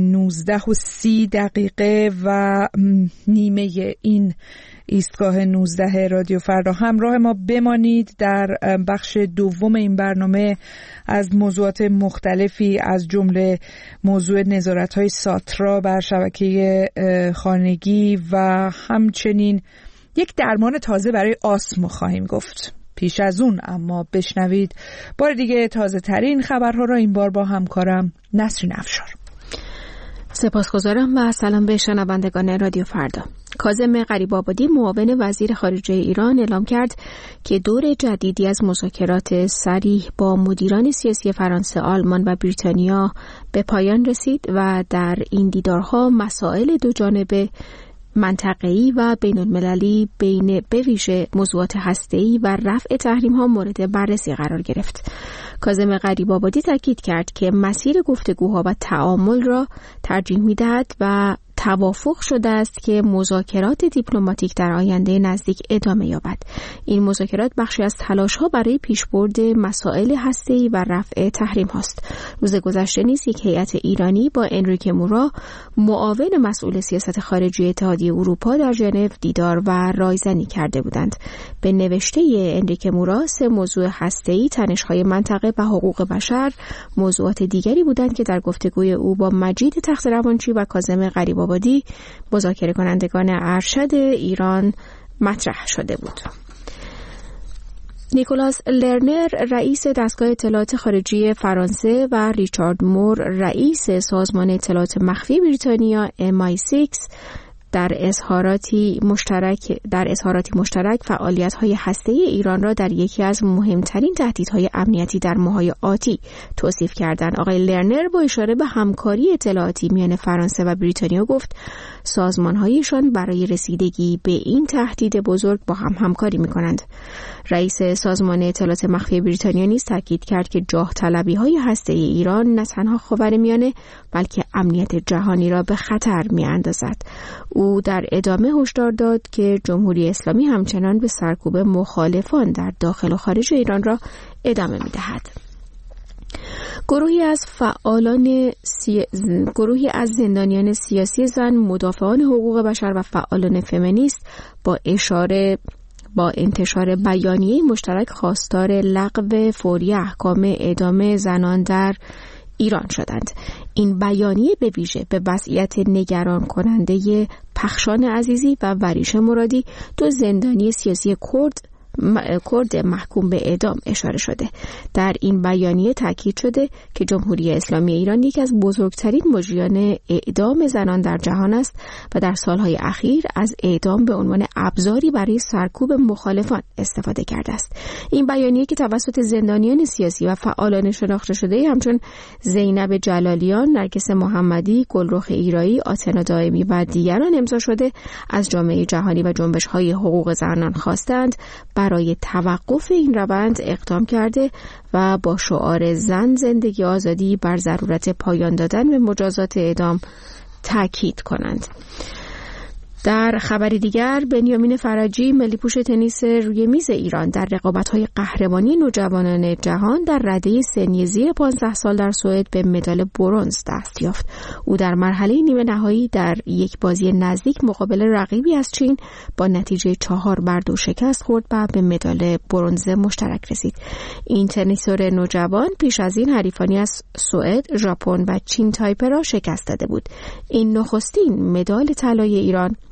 19:30 و نیمه این ایستگاه 19 رادیو فردا. همراه ما بمانید. در بخش دوم این برنامه از موضوعات مختلفی از جمله موضوع نظارت‌های ساترا بر شبکه خانگی و همچنین یک درمان تازه برای آسم خواهیم گفت. پیش از اون اما بشنوید بار دیگه تازه ترین خبرها را، این بار با همکارم نسرین افشار. سپاسگزارم و سلام به شنوندگان رادیو فردا. کاظم غریب‌آبادی معاون وزیر خارجه ایران اعلام کرد که دور جدیدی از مذاکرات صریح با مدیران سیاسی فرانسه، آلمان و بریتانیا به پایان رسید و در این دیدارها مسائل دو جانبه، منطقه‌ای و بین‌المللی به ویژه موضوعات هسته‌ای و رفع تحریم‌ها مورد بررسی قرار گرفت. کاظم غریب‌آبادی تاکید کرد که مسیر گفتگوها و تعامل را ترجیح می‌دهد و توافق شده است که مذاکرات دیپلماتیک در آینده نزدیک ادامه یابد. این مذاکرات بخشی از تلاش‌ها برای پیشبرد مسائل هسته‌ای و رفع تحریم هاست. روز گذشته نیز یک هیئت ایرانی با انریکه مورا، معاون مسئول سیاست خارجی اتحادیه اروپا، در ژنو دیدار و رایزنی کرده بودند. به نوشته انریکه مورا 3 موضوع هسته‌ای، تنش‌های منطقه و حقوق بشر موضوعات دیگری بودند که در گفتگوی او با مجید تخت‌روانچی و کاظم غریب‌آبادی مذاکره کنندگان ارشد ایران مطرح شده بود. نیکولاس لرنر رئیس دستگاه اطلاعات خارجی فرانسه و ریچارد مور رئیس سازمان اطلاعات مخفی بریتانیا MI6 در اظهاراتی مشترک فعالیت‌های هسته‌ای ایران را در یکی از مهمترین تهدیدهای امنیتی در ماه‌های آتی توصیف کردند. آقای لرنر با اشاره به همکاری اطلاعاتی میان فرانسه و بریتانیا گفت سازمان‌هایشان برای رسیدگی به این تهدید بزرگ با هم همکاری می‌کنند. رئیس سازمان اطلاعات مخفی بریتانیا نیز تاکید کرد که جاه طلبی‌های هسته‌ای ایران نه تنها خاورمیانه بلکه امنیت جهانی را به خطر می‌اندازد. او در ادامه هشدار داد که جمهوری اسلامی همچنان به سرکوب مخالفان در داخل و خارج ایران را ادامه می‌دهد. گروهی از زندانیان سیاسی زن، مدافعان حقوق بشر و فعالان فمینیست با انتشار بیانیه مشترک خواستار لغو فوری احکام اعدام زنان در ایران شدند. این بیانیه به ویژه به وضعیت نگران کننده پخشان عزیزی و وریش مرادی، 2 زندانی سیاسی کرد محکوم به اعدام اشاره شده. در این بیانیه تاکید شده که جمهوری اسلامی ایران یکی از بزرگترین مجریان اعدام زنان در جهان است و در سالهای اخیر از اعدام به عنوان ابزاری برای سرکوب مخالفان استفاده کرده است. این بیانیه که توسط زندانیان سیاسی و فعالان شناخته شده همچون زینب جلالیان، نرگس محمدی، گلرخ ایرایی، آتنا دائمی و دیگران امضا شده، از جامعه جهانی و جنبش‌های حقوق زنان خواستند برای توقف این روند اقدام کرده و با شعار زن زندگی آزادی بر ضرورت پایان دادن به مجازات اعدام تاکید کنند. در خبری دیگر، بنیامین فرجی، ملی‌پوش تنیس روی میز ایران، در رقابت‌های قهرمانی نوجوانان جهان در رده سنی زیر 15 سال در سوئد به مدال برنز دست یافت. او در مرحله نیمه نهایی در یک بازی نزدیک مقابل رقیبی از چین با نتیجه 4-2 شکست خورد و به مدال برنز مشترک رسید. این تنیسور نوجوان پیش از این حریفانی از سوئد، ژاپن و چین تایپه را شکست داده بود. این نخستین مدال طلای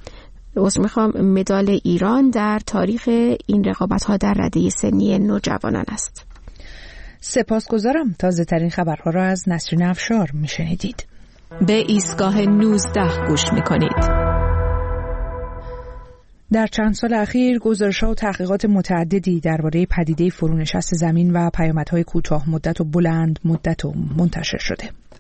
مدال ایران در تاریخ این رقابت‌ها در رده سنی نوجوانان است. سپاسگزارم. تازه ترین خبرها را از نسرین افشار میشنیدید. به ایستگاه 19 گوش میکنید. در چند سال اخیر گزارش‌ها و تحقیقات متعددی درباره پدیده فرونشست زمین و پیامدهای کوتاه مدت و بلند مدت منتشر شده.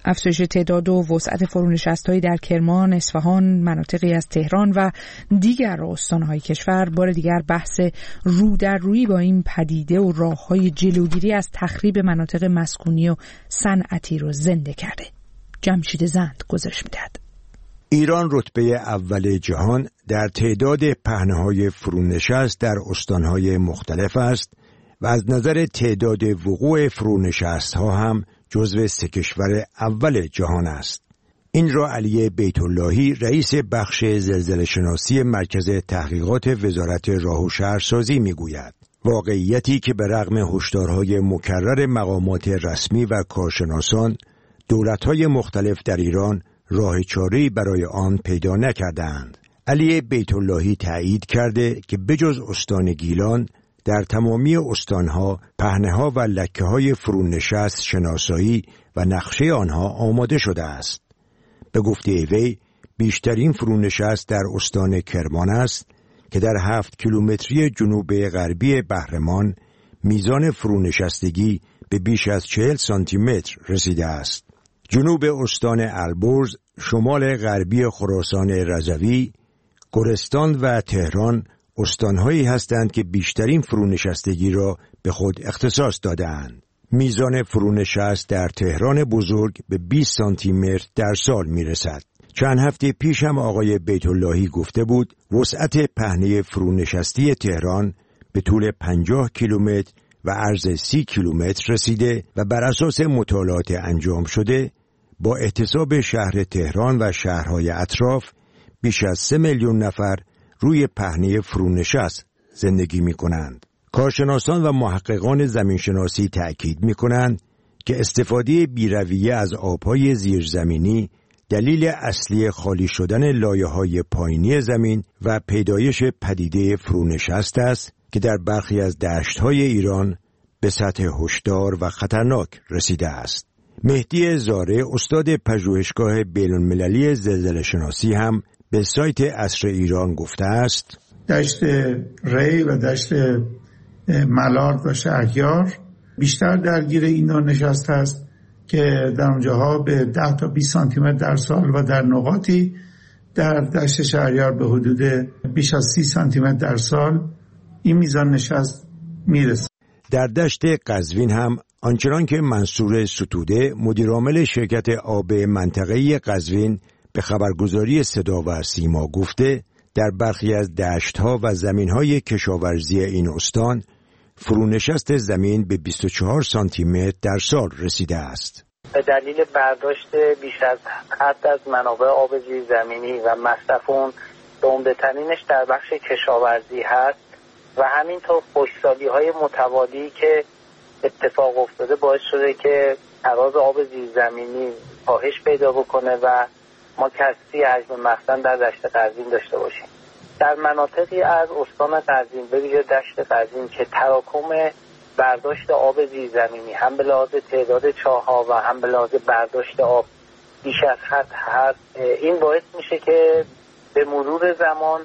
افزایش تعداد و وسعت فرونشست‌هایی در کرمان، اصفهان، مناطقی از تهران و دیگر استان‌های کشور بار دیگر بحث رو در روی با این پدیده و راه‌های جلوگیری از تخریب مناطق مسکونی و صنعتی رو زنده کرده. جمشید زند گزارش می‌دهد. ایران رتبه اول جهان در تعداد پهنه‌های فرونشست در استان‌های مختلف است و از نظر تعداد وقوع فرونشست‌ها هم جزو 3 کشور اول جهان است. این را علی بیت اللهی رئیس بخش زلزله شناسی مرکز تحقیقات وزارت راه و شهرسازی میگوید. واقعیتی که به رغم هشدارهای مکرر مقامات رسمی و کارشناسان، دولت‌های مختلف در ایران راه چاره‌ای برای آن پیدا نکردند. علی بیت اللهی تایید کرده که بجز استان گیلان در تمامی استانها پهنه‌ها و لکه‌های فرونشست شناسایی و نقشه آنها آماده شده است. به گفته وی بیشترین فرونشست در استان کرمان است که در 7 کیلومتری جنوب غربی بهرمان میزان فرونشستگی به بیش از 40 سانتی متر رسیده است. جنوب استان البرز، شمال غربی خراسان رضوی، گورستان و تهران استانهایی هستند که بیشترین فرونشستگی را به خود اختصاص داده‌اند. میزان فرونشست در تهران بزرگ به 20 سانتی متر در سال میرسد. چند هفته پیش هم آقای بیت اللهی گفته بود وسعت پهنه فرونشستی تهران به طول 50 کیلومتر و عرض 30 کیلومتر رسیده و بر اساس مطالعات انجام شده با احتساب شهر تهران و شهرهای اطراف بیش از 3 میلیون نفر روی پهنه فرونشست زندگی می کنند. کارشناسان و محققان زمینشناسی تأکید می کنند که استفاده بی‌رویه از آبهای زیرزمینی دلیل اصلی خالی شدن لایه‌های پایینی زمین و پیدایش پدیده فرونشست است که در برخی از دشت‌های ایران به سطح هشدار و خطرناک رسیده است. مهدی زاره استاد پژوهشگاه بین‌المللی زلزله شناسی هم به سایت عصر ایران گفته است دشت ری و دشت ملارد و شهریار بیشتر درگیر این نوع نشست است که در اونجاها به 10 تا 20 سانتی متر در سال و در نقاطی در دشت شهریار به حدود بیش از 30 سانتی متر در سال این میزان نشست میرسه. در دشت قزوین هم آنچنان که منصور ستوده مدیرعامل شرکت آب منطقه‌ای قزوین به خبرگزاری صدا و سیما گفته در برخی از دشت‌ها و زمین‌های کشاورزی این استان فرونشست زمین به 24 سانتی متر در سال رسیده است. به دلیل برداشت بیش از حد از منابع آب زیرزمینی و مصرف اون به عمده‌ترینش در بخش کشاورزی هست و همینطور خشکسالی‌های متوالی که اتفاق افتاده باعث شده که تراز آب زیرزمینی کاهش پیدا بکنه و ما کسری حجم مخزن در دشت قزوین داشته باشیم. در مناطقی از استان قزوین به ویژه دشت قزوین که تراکم برداشت آب زیرزمینی هم به لحاظ تعداد چاه‌ها و هم به لحاظ برداشت آب بیش از حد هست، این باعث میشه که به مرور زمان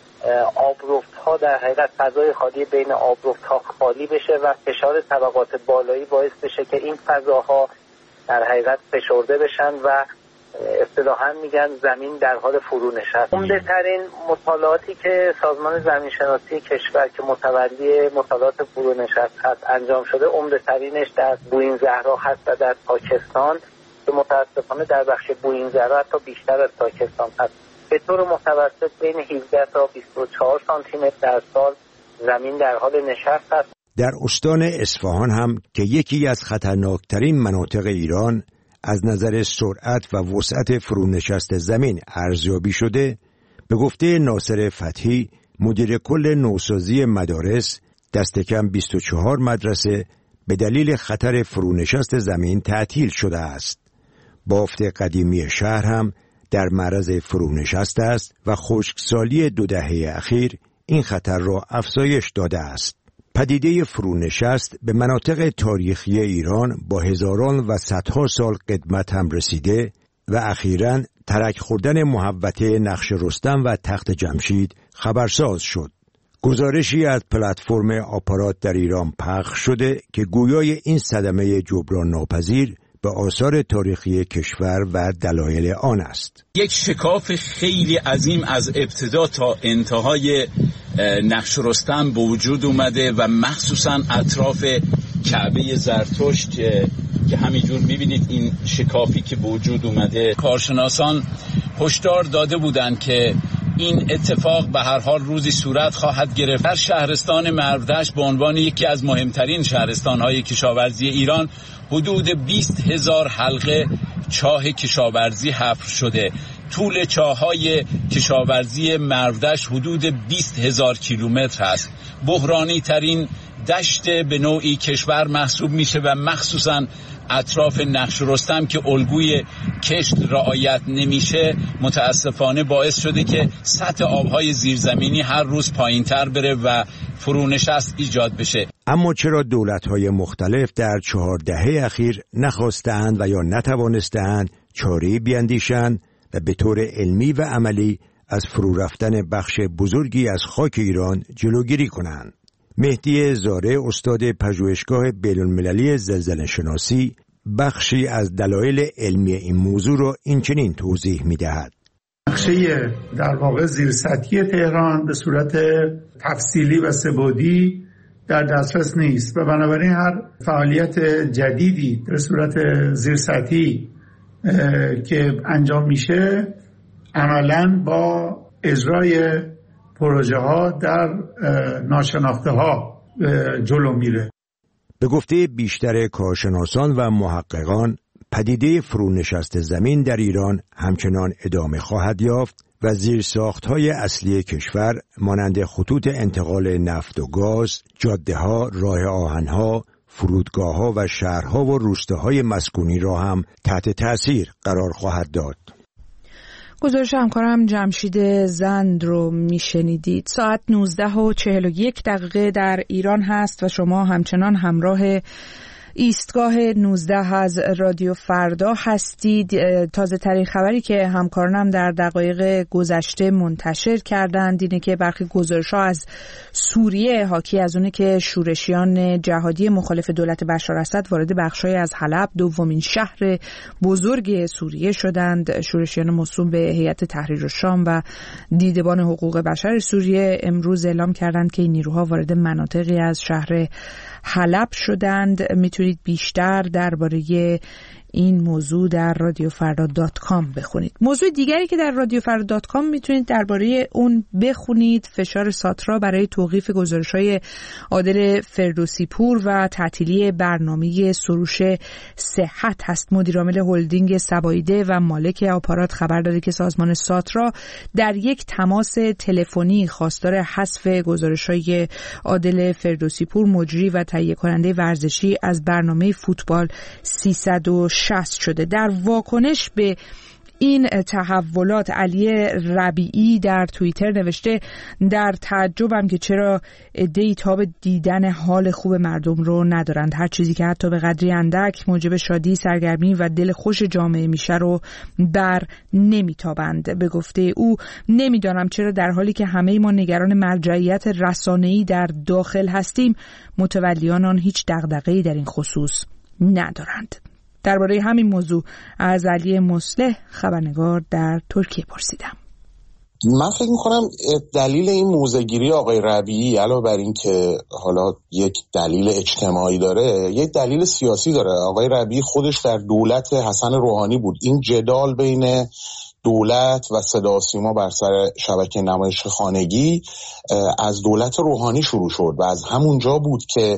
آبرفت‌ها در حقیقت فضای خالی بین آبرفت‌ها خالی بشه و فشار طبقات بالایی باعث بشه که این فضاها در حقیقت فشرده بشن و اصطلاحاً میگن زمین در حال فرونشست. عمده‌ترین مطالعاتی که سازمان زمینشناسی کشور که متولی مطالعات فرونشست هست انجام شده، عمده‌ترینش در بوئین‌زهرا هست و در پاکستان که متأسفانه در بخش بوئین‌زهرا حتی بیشتر از پاکستان هست. به طور متوسط بین 17 تا 24 سانتی متر در سال زمین در حال نشست است. در استان اصفهان هم که یکی از خطرناکترین مناطق ایران از نظر سرعت و وسعت فرونشست زمین ارزیابی شده، به گفته ناصر فتحی مدیر کل نوسازی مدارس، دست کم 24 مدرسه به دلیل خطر فرونشست زمین تعطیل شده است. بافت قدیمی شهر هم در معرض فرونشست است و خشکسالی 2 دهه اخیر این خطر را افزایش داده است. پدیده فرونشست به مناطق تاریخی ایران با هزاران و صدها سال قدمت هم رسیده و اخیراً ترک خوردن محوطه نقش رستم و تخت جمشید خبرساز شد. گزارشی از پلتفرم آپارات در ایران پخش شده که گویای این صدمه جبران ناپذیر به آثار تاریخی کشور و دلایل آن است. یک شکاف خیلی عظیم از ابتدا تا انتهای نقش رستم به وجود اومده و مخصوصا اطراف کعبه زرتشت که همینجور میبینید این شکافی که به وجود اومده. کارشناسان هشدار داده بودند که این اتفاق به هر حال روزی صورت خواهد گرفت. در شهرستان مرودشت به عنوان یکی از مهمترین شهرستان‌های کشاورزی ایران حدود 20,000 حلقه چاه کشاورزی حفر شده. طول چاه‌های کشاورزی مرودشت حدود 20,000 کیلومتر است. بحرانی ترین دشت به نوعی کشور محسوب میشه و مخصوصاً اطراف نقش رستم که الگوی کشت رعایت نمیشه متاسفانه باعث شده که سطح آبهای زیرزمینی هر روز پایینتر بره و فرونشست ایجاد بشه. اما چرا دولت‌های مختلف در 4 دهه اخیر نخواستند و یا نتوانستند چاره‌ای بیندیشند و به طور علمی و عملی از فرو رفتن بخش بزرگی از خاک ایران جلوگیری کنند؟ مهدی زاره استاد پژوهشگاه بین‌المللی زلزله‌شناسی بخشی از دلایل علمی این موضوع را اینچنین توضیح می‌دهد. نقشه در واقع زیرسطحی تهران به صورت تفصیلی و سه‌بعدی در دسترس نیست و بنابراین هر فعالیت جدیدی در صورت زیرسطحی که انجام میشه عملاً با اجرای پروژه ها در ناشناخته ها جلو میره. به گفته بیشتر کارشناسان و محققان پدیده فرونشست زمین در ایران همچنان ادامه خواهد یافت و زیرساخت‌های اصلی کشور مانند خطوط انتقال نفت و گاز، جاده‌ها، راه آهن‌ها، فرودگاه‌ها و شهرها و روستاهای مسکونی را هم تحت تأثیر قرار خواهد داد. گزارش همکارم جمشید زند رو میشنیدید. ساعت 19:41 در ایران هست و شما همچنان همراه ایستگاه 19 از رادیو فردا هستید. تازه ترین خبری که همکارانم در دقایق گذشته منتشر کردند اینه که برخی گزارش‌ها از سوریه حاکی از اونه که شورشیان جهادی مخالف دولت بشار اسد وارد بخش‌های از حلب، دومین شهر بزرگ سوریه شدند. شورشیان موسوم به هیئت تحریر الشام و دیدبان حقوق بشر سوریه امروز اعلام کردند که این نیروها وارد مناطقی از شهر حلب شدند. میتونید بیشتر درباره این موضوع در radiofrda.com بخونید. موضوع دیگری که در radiofrda.com میتونید درباره اون بخونید فشار ساترا برای توقیف گزارش‌های عادل فردوسی پور و تعطیلی برنامه سروش صحت هست. مدیر عامل هلدینگ سبایده و مالک آپارات خبر داده که سازمان ساترا در یک تماس تلفنی خواستار حذف گزارش‌های عادل فردوسی پور مجری و تهیه کننده ورزشی از برنامه فوتبال 360 شده. در واکنش به این تحولات علی ربیعی در توییتر نوشته در تعجبم که چرا عده‌ای تاب دیدن حال خوب مردم رو ندارند. هر چیزی که حتی به قدری اندک موجب شادی، سرگرمی و دل خوش جامعه میشه رو بر نمیتابند. به گفته او نمیدانم چرا در حالی که همه ما نگران مرجعیت رسانه‌ای در داخل هستیم متولیان آن هیچ دغدغه‌ای در این خصوص ندارند. درباره همین موضوع از علی مصلح خبرنگار در ترکیه پرسیدم. من فکر میکنم دلیل این موضع‌گیری آقای ربیعی علاوه بر این که حالا یک دلیل اجتماعی داره، یک دلیل سیاسی داره. آقای ربیعی خودش در دولت حسن روحانی بود. این جدال بین دولت و صدا و سیما بر سر شبکه نمایش خانگی از دولت روحانی شروع شد و از همونجا بود که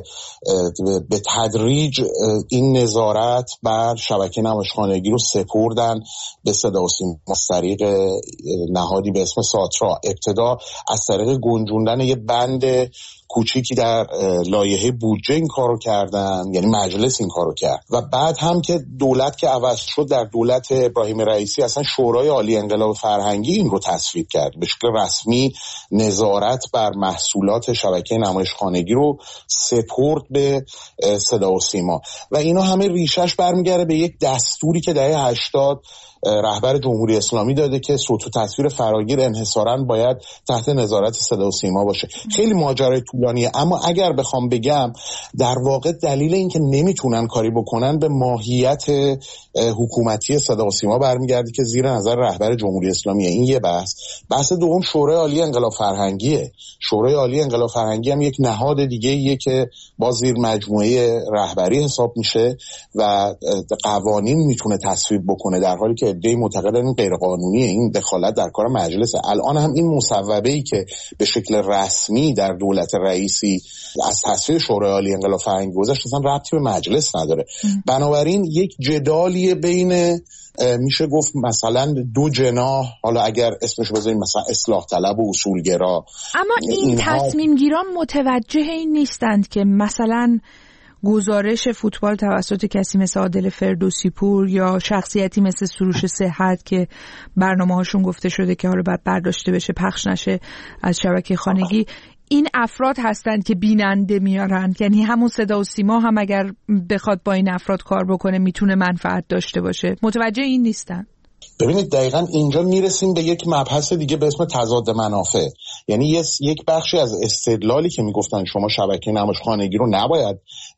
به تدریج این نظارت بر شبکه نمایش خانگی رو سپردن به صدا و سیما از طریق نهادی به اسم ساترا. ابتدا از طریق گنجوندن یه بند کوچیکی در لایحه بودجه این کارو کردن، یعنی مجلس این کارو کرد و بعد هم که دولت که عوض شد در دولت ابراهیم رئیسی اصلا شورای عالی انقلاب فرهنگی این رو تصویب کرد، به شکل رسمی نظارت بر محصولات شبکه نمایش خانگی رو سپرد به صدا و سیما و اینا همه ریشش برمیگره به یک دستوری که دهه 80 رهبر جمهوری اسلامی داده که صوت و تصویر فراگیر انحصاراً باید تحت نظارت صدا و سیما باشه. خیلی ماجرای طولانیه، اما اگر بخوام بگم در واقع دلیل این که نمیتونن کاری بکنن به ماهیت حکومتی صدا و سیما برمیگرده که زیر نظر رهبر جمهوری اسلامیه. این یه بحث دوم شورای عالی انقلاب فرهنگیه. شورای عالی انقلاب فرهنگی هم یک نهاد دیگه ایه که باز زیر مجموعه رهبری حساب میشه و قوانین میتونه تصویب بکنه، در حالی که عده‌ای معتقدن این غیر قانونیه، این دخالت در کار مجلسه. الان هم این مصوبه‌ای که به شکل رسمی در دولت رئیسی از تصویب شورای عالی انقلاب فرهنگی گذشت اصلا ربطی به مجلس نداره. بنابراین یک جدالی بین میشه گفت مثلا دو جناح، حالا اگر اسمش بذاریم مثلا اصلاح طلب و اصولگرا، اما این تصمیم گیران متوجه این نیستند که مثلا گزارش فوتبال توسط کسی مثل عادل فردوسی پور یا شخصیتی مثل سروش صحت که برنامه‌هاشون گفته شده که حالا باید برداشته بشه، پخش نشه از شبکه خانگی، این افراد هستند که بیننده میارن. یعنی همون صدا و سیما هم اگر بخواد با این افراد کار بکنه میتونه منفعت داشته باشه. متوجه این نیستن. ببینید دقیقاً اینجا میرسیم به یک مبحث دیگه به اسم تضاد منافع. یعنی یک بخشی از استدلالی که میگفتن شما شبکه نمایشخانگی رو نباید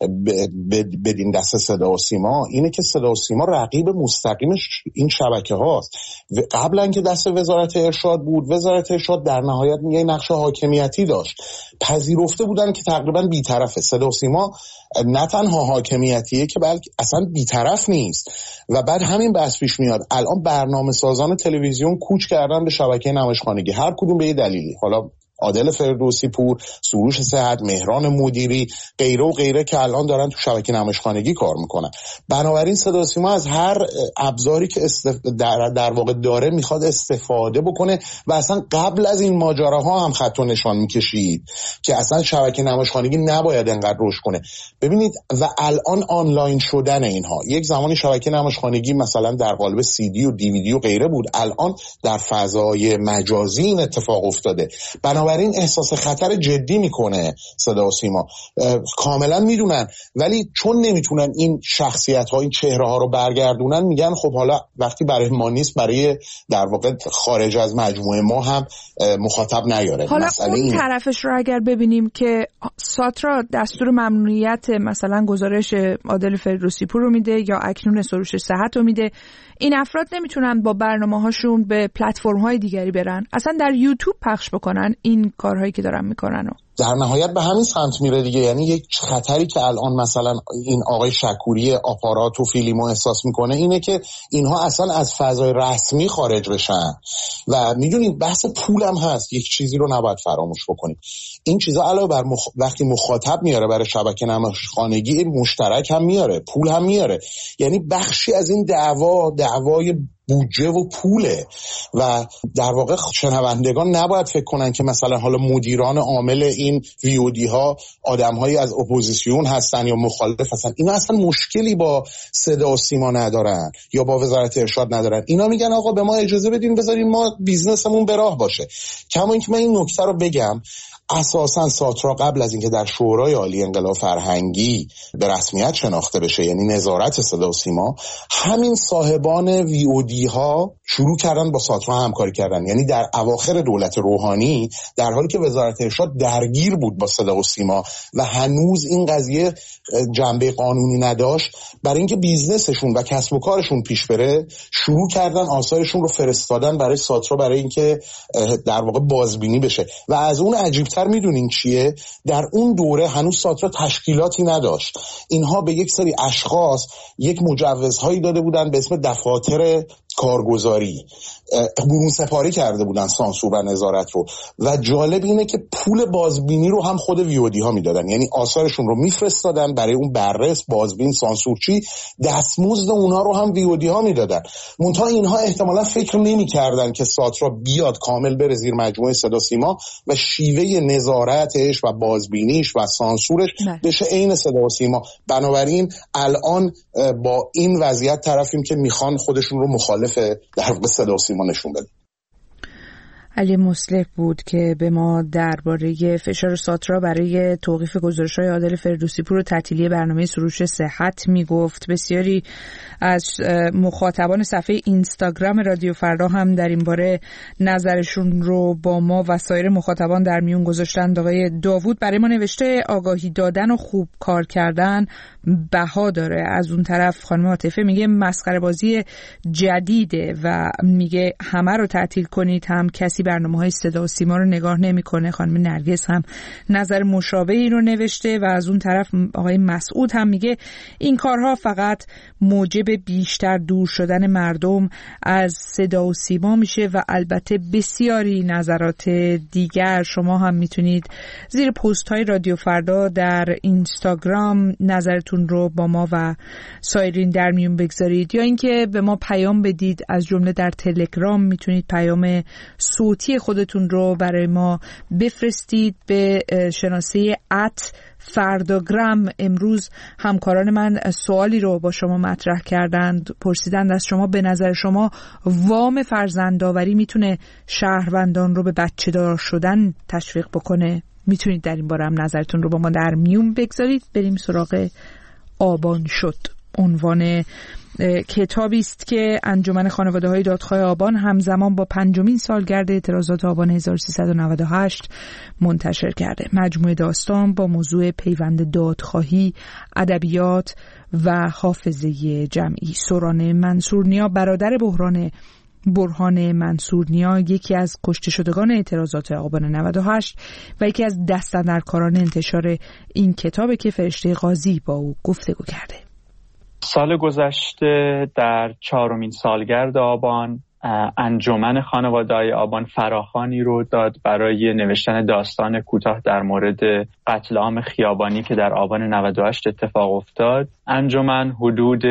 بدین دست صدا و سیما، اینه که صدا و سیما رقیب مستقیمش این شبکه هاست. قبلا که دست وزارت ارشاد بود، وزارت ارشاد در نهایت یه نقش حاکمیتی داشت، پذیرفته بودن که تقریبا بی‌طرفه. صدا و سیما نه تنها حاکمیتیه که بلکه اصلا بی‌طرف نیست. و بعد همین بحث پیش میاد، الان برنامه سازان تلویزیون کوچ کردن به شبکه نمایشخانگی، هر کدوم به یه دلیلی، حالا عادل فردوسی پور، سروش صحت، مهران مدیری، غیره و غیره که الان دارن تو شبکه نمایشخانگی کار میکنن. بنابراین صدا و سیما از هر ابزاری که در واقع داره میخواد استفاده بکنه و اصلا قبل از این ماجراها هم خط و نشان میکشید که اصلا شبکه نمایشخانگی نباید انقدر رشد کنه. ببینید و الان آنلاین شدن اینها، یک زمانی شبکه نمایشخانگی مثلا در قالب CD و DVD و غیره بود، الان در فضای مجازی این اتفاق افتاده. بنابراین احساس خطر جدی میکنه صدا و سیما، کاملا میدونن، ولی چون نمیتونن این شخصیت ها، این چهره ها رو برگردونن، میگن خب حالا وقتی برای ما نیست، برای در واقع خارج از مجموعه ما هم مخاطب نیاره. حالا اون طرفش رو اگر ببینیم که ساترا دستور ممنوعیت مثلا گزارش عادل فردوسی پور رو میده یا اکنون سروش صحت رو میده، این افراد نمیتونن با برنامه‌هاشون به پلتفرم‌های دیگری برن، اصلا در یوتیوب پخش بکنن این کارهایی که دارن میکنن و در نهایت به همین سمت میره دیگه. یعنی یک خطری که الان مثلا این آقای شکوری آپارات و فیلیمو احساس میکنه اینه که اینها اصلا از فضای رسمی خارج بشن. و میدونید بحث پول هم هست، یک چیزی رو نباید فراموش بکنیم، این چیزا علاوه بر وقتی مخاطب میاره برای شبکه نمایشخانگی، مشترک هم میاره، پول هم میاره. یعنی بخشی از این دعوای بودجه و پوله و در واقع شنوندگان نباید فکر کنن که مثلا حالا مدیران عامل این VOD ها آدم‌هایی از اپوزیسیون هستن یا مخالف هستن. اینا اصلا مشکلی با صدا و سیما ندارن یا با وزارت ارشاد ندارن. اینا میگن آقا به ما اجازه بدین بذارین ما بیزنسمون به راه باشه. کما اینکه من این نکته رو بگم، اساساً ساترا قبل از اینکه در شورای عالی انقلاب فرهنگی به رسمیت شناخته بشه، یعنی نظارت صدا و سیما، همین صاحبان VOD ها شروع کردن با ساترا همکاری کردن. یعنی در اواخر دولت روحانی، در حالی که وزارت ارشاد درگیر بود با صدا و سیما و هنوز این قضیه جنبه قانونی نداشت، برای اینکه بیزنسشون و کسب و کارشون پیش بره، شروع کردن آثارشون رو فرستادن برای ساترا، برای اینکه در واقع بازبینی بشه. و از اون عجیب‌تر میدونین چیه؟ در اون دوره هنوز ساترا تشکیلاتی نداشت. اینها به یک سری اشخاص یک مجوزهایی داده بودن به اسم دفاتر کارگزاری، برون سپاری کرده بودن سانسور و نظارت رو. و جالب اینه که پول بازبینی رو هم خود VOD ها میدادن، یعنی آثارشون رو میفرستادن برای اون بررس، بازبین، سانسورچی، دستمزد اونا رو هم VOD ها میدادن. منتها اینها احتمالا فکر نمی‌کردن که ساترا بیاد کامل بره زیر مجموعه صدا سیما و شیوه نظارتش و بازبینیش و سانسورش بشه عین صدا و سیما. بنابراین الان با این وضعیت طرفیم که میخوان خودشون رو مخالف در صدا و سیما نشون بده. علی مصلح بود که به ما درباره فشار ساترا برای توقیف گزارش‌های عادل فردوسی پور و تعطیلی برنامه سروش صحت میگفت. بسیاری از مخاطبان صفحه اینستاگرام رادیو فردا هم در این باره نظرشون رو با ما و سایر مخاطبان در میون گذاشتند. آقای داوود برای ما نوشته آگاهی دادن و خوب کار کردن بها داره. از اون طرف خانم عاطفه میگه مسخره بازی جدیده و میگه همه رو تعطیل کنید، هم کسی برنامه‌های صدا و سیما رو نگاه نمی‌کنه. خانم نرگس هم نظر مشابهی رو نوشته و از اون طرف آقای مسعود هم میگه این کارها فقط موجب بیشتر دور شدن مردم از صدا و سیما میشه و البته بسیاری نظرات دیگر. شما هم میتونید زیر پست های رادیو فردا در اینستاگرام نظرتون رو با ما و سایرین در میون بگذارید یا اینکه به ما پیام بدید. از جمله در تلگرام میتونید پیام صوتی خودتون رو برای ما بفرستید به شناسه @فرداگرام. امروز همکاران من سوالی رو با شما مطرح کردند، پرسیدند از شما به نظر شما وام فرزندآوری میتونه شهروندان رو به بچه دار شدن تشویق بکنه؟ میتونید در این باره هم نظرتون رو با ما در میون بگذارید. بریم سراغ آبان شد. عنوان کتابی است که انجمن خانواده‌های دادخواه آبان همزمان با 5مین سالگرد اعتراضات آبان 1398 منتشر کرده. مجموعه داستان با موضوع پیوند دادخواهی، ادبیات و حافظه جمعی. سوران منصورنیا برادر برهان منصورنیا یکی از کشته شدگان اعتراضات آبان 98 و یکی از دستاندرکاران انتشار این کتابه که فرشته قاضی با او گفتگو کرده. سال گذشته در 4مین سالگرد آبان انجمن خانواده‌های آبان فراخوانی رو داد برای نوشتن داستان کوتاه در مورد قتل عام خیابانی که در آبان 98 اتفاق افتاد. انجمن حدود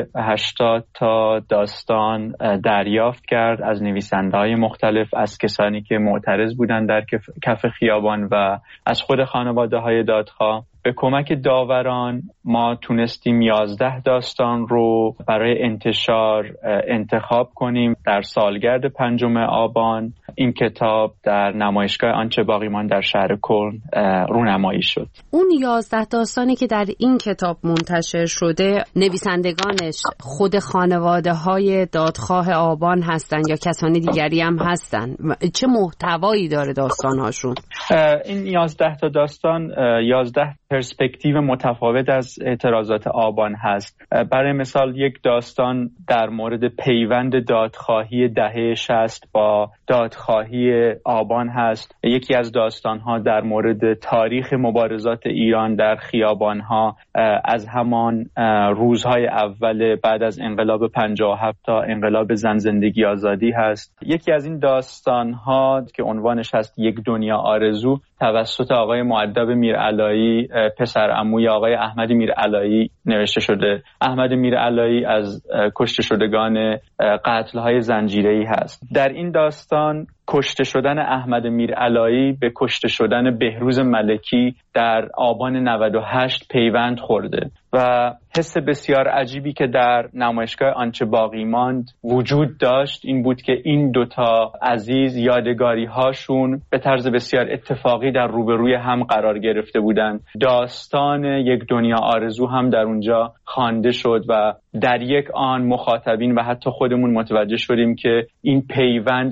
80 تا داستان دریافت کرد از نویسنده‌های مختلف، از کسانی که معترض بودند در کف خیابان و از خود خانواده‌های دادخواه. به کمک داوران ما تونستیم 11 داستان رو برای انتشار انتخاب کنیم. در سالگرد 5 آبان این کتاب در نمایشگاه آنچه باقی ماند در شهر کلن رونمایی شد. اون 11 داستانی که در این کتاب منتشر شده نویسندگانش خود خانواده‌های دادخواه آبان هستن یا کسانی دیگری هم هستن؟ چه محتوایی داره داستان‌هاشون؟ این 11 تا داستان 11 پرسپکتیو متفاوت از اعتراضات آبان هست. برای مثال یک داستان در مورد پیوند دادخواهی دهه 60 با دادخواهی آبان هست. یکی از داستان‌ها در مورد تاریخ مبارزات ایران در خیابان‌ها از همان روزهای اول بعد از انقلاب 57 تا انقلاب زن زندگی آزادی هست. یکی از این داستان‌ها که عنوانش هست یک دنیا آرزو توسط آقای مؤدب میرعلایی پسر عموی آقای احمد میرعلایی نوشته شده. احمد میرعلایی از کشته شدگان قتل‌های زنجیره‌ای هست. در این داستان کشته شدن احمد میرعلایی به کشته شدن بهروز ملکی در آبان 98 پیوند خورده و حس بسیار عجیبی که در نمایشگاه آنچه باقی ماند وجود داشت این بود که این دوتا عزیز یادگاری هاشون به طرز بسیار اتفاقی در روبروی هم قرار گرفته بودند. داستان یک دنیا آرزو هم در اونجا خوانده شد و در یک آن مخاطبین و حتی خودمون متوجه شدیم که این پیوند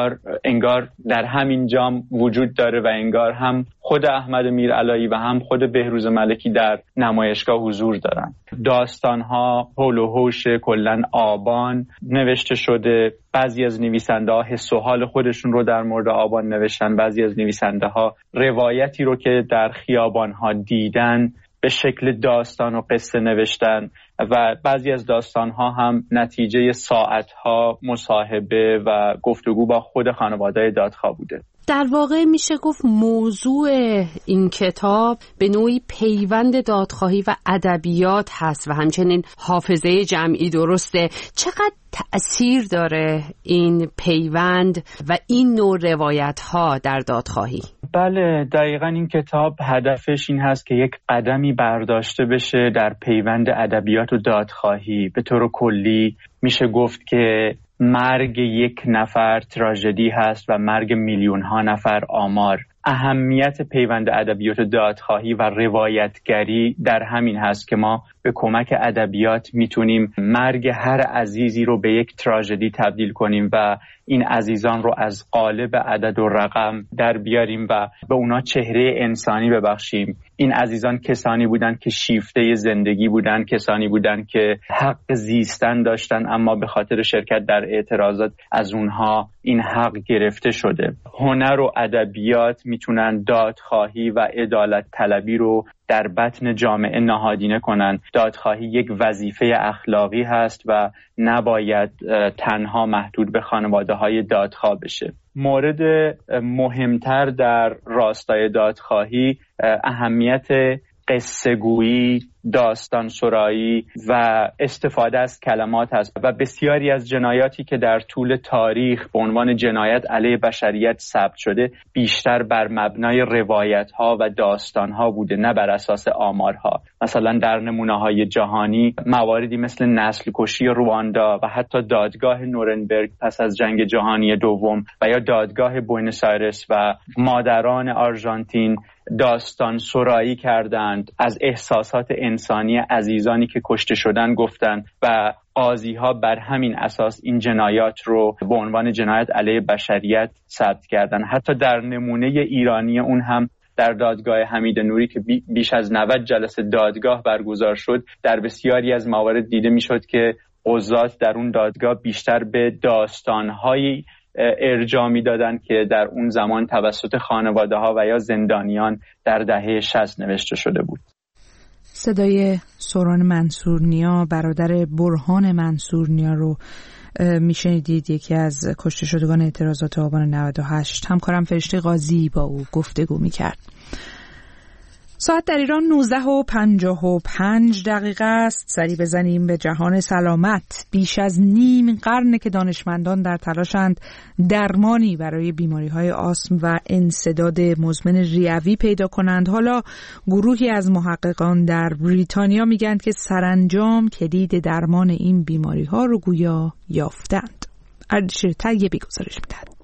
انگار در همین جام وجود داره و انگار هم خود احمد میرعلایی و هم خود بهروز ملکی در نمایشگاه حضور دارن. داستان‌ها حول و حوش کلاً آبان نوشته شده. بعضی از نویسنده‌ها حس و حال خودشون رو در مورد آبان نوشتن، بعضی از نویسنده‌ها روایتی رو که در خیابان‌ها دیدن به شکل داستان و قصه نوشتن و بعضی از داستان‌ها هم نتیجه ساعت‌ها مصاحبه و گفتگو با خود خانواده دادخواه بوده. در واقع میشه گفت موضوع این کتاب به نوعی پیوند دادخواهی و ادبیات هست و همچنین حافظه جمعی، درسته؟ چقدر تأثیر داره این پیوند و این نوع روایت ها در دادخواهی؟ بله، دقیقاً این کتاب هدفش این هست که یک قدمی برداشته بشه در پیوند ادبیات و دادخواهی. به طور کلی میشه گفت که مرگ یک نفر تراژدی هست و مرگ میلیون ها نفر آمار. اهمیت پیوند ادبیات دادخواهی و روایتگری در همین هست که ما به کمک ادبیات میتونیم مرگ هر عزیزی رو به یک تراژدی تبدیل کنیم و این عزیزان رو از قالب عدد و رقم در بیاریم و به اونا چهره انسانی ببخشیم. این عزیزان کسانی بودن که شیفته زندگی بودن، کسانی بودن که حق زیستن داشتن اما به خاطر شرکت در اعتراضات از اونها این حق گرفته شده. هنر و ادبیات میتونن دادخواهی و عدالت طلبی رو در بطن جامعه نهادینه کنن. دادخواهی یک وظیفه اخلاقی هست و نباید تنها محدود به خانواده‌های دادخواه بشه. مورد مهمتر در راستای دادخواهی اهمیت قصه گویی، داستان سرایی و استفاده از کلمات است و بسیاری از جنایاتی که در طول تاریخ به عنوان جنایت علیه بشریت ثبت شده بیشتر بر مبنای روایت ها و داستان ها بوده نه بر اساس آمارها. مثلا در نمونه های جهانی مواردی مثل نسل کشی رواندا و حتی دادگاه نورنبرگ پس از جنگ جهانی دوم و یا دادگاه بوئنوس آیرس و مادران آرژانتین داستان سرایی کردند، از احساسات انسانی عزیزانی که کشته شدن گفتند و قاضی ها بر همین اساس این جنایات رو به عنوان جنایت علیه بشریت ثبت کردند. حتی در نمونه ایرانی اون هم در دادگاه حمید نوری که بیش از 90 جلسه دادگاه برگزار شد، در بسیاری از موارد دیده میشد که قضات در اون دادگاه بیشتر به داستان‌های ارجاع می‌دادند که در اون زمان توسط خانواده‌ها و یا زندانیان در دهه 60 نوشته شده بود. صدای سوران منصورنیا، برادر برهان منصورنیا رو میشنیدید، یکی از کشته شدگان اعتراضات آبان 98. همکارم فرشته قاضی با او گفتگو میکرد. ساعت در ایران 19:55 است. سری بزنیم به جهان سلامت. بیش از نیم قرن که دانشمندان در تلاشند درمانی برای بیماری‌های آسم و انسداد مزمن ریوی پیدا کنند. حالا گروهی از محققان در بریتانیا میگن که سرانجام کلید درمان این بیماری‌ها رو گویا یافتند. اردشیر طیبی گزارش می‌دهد.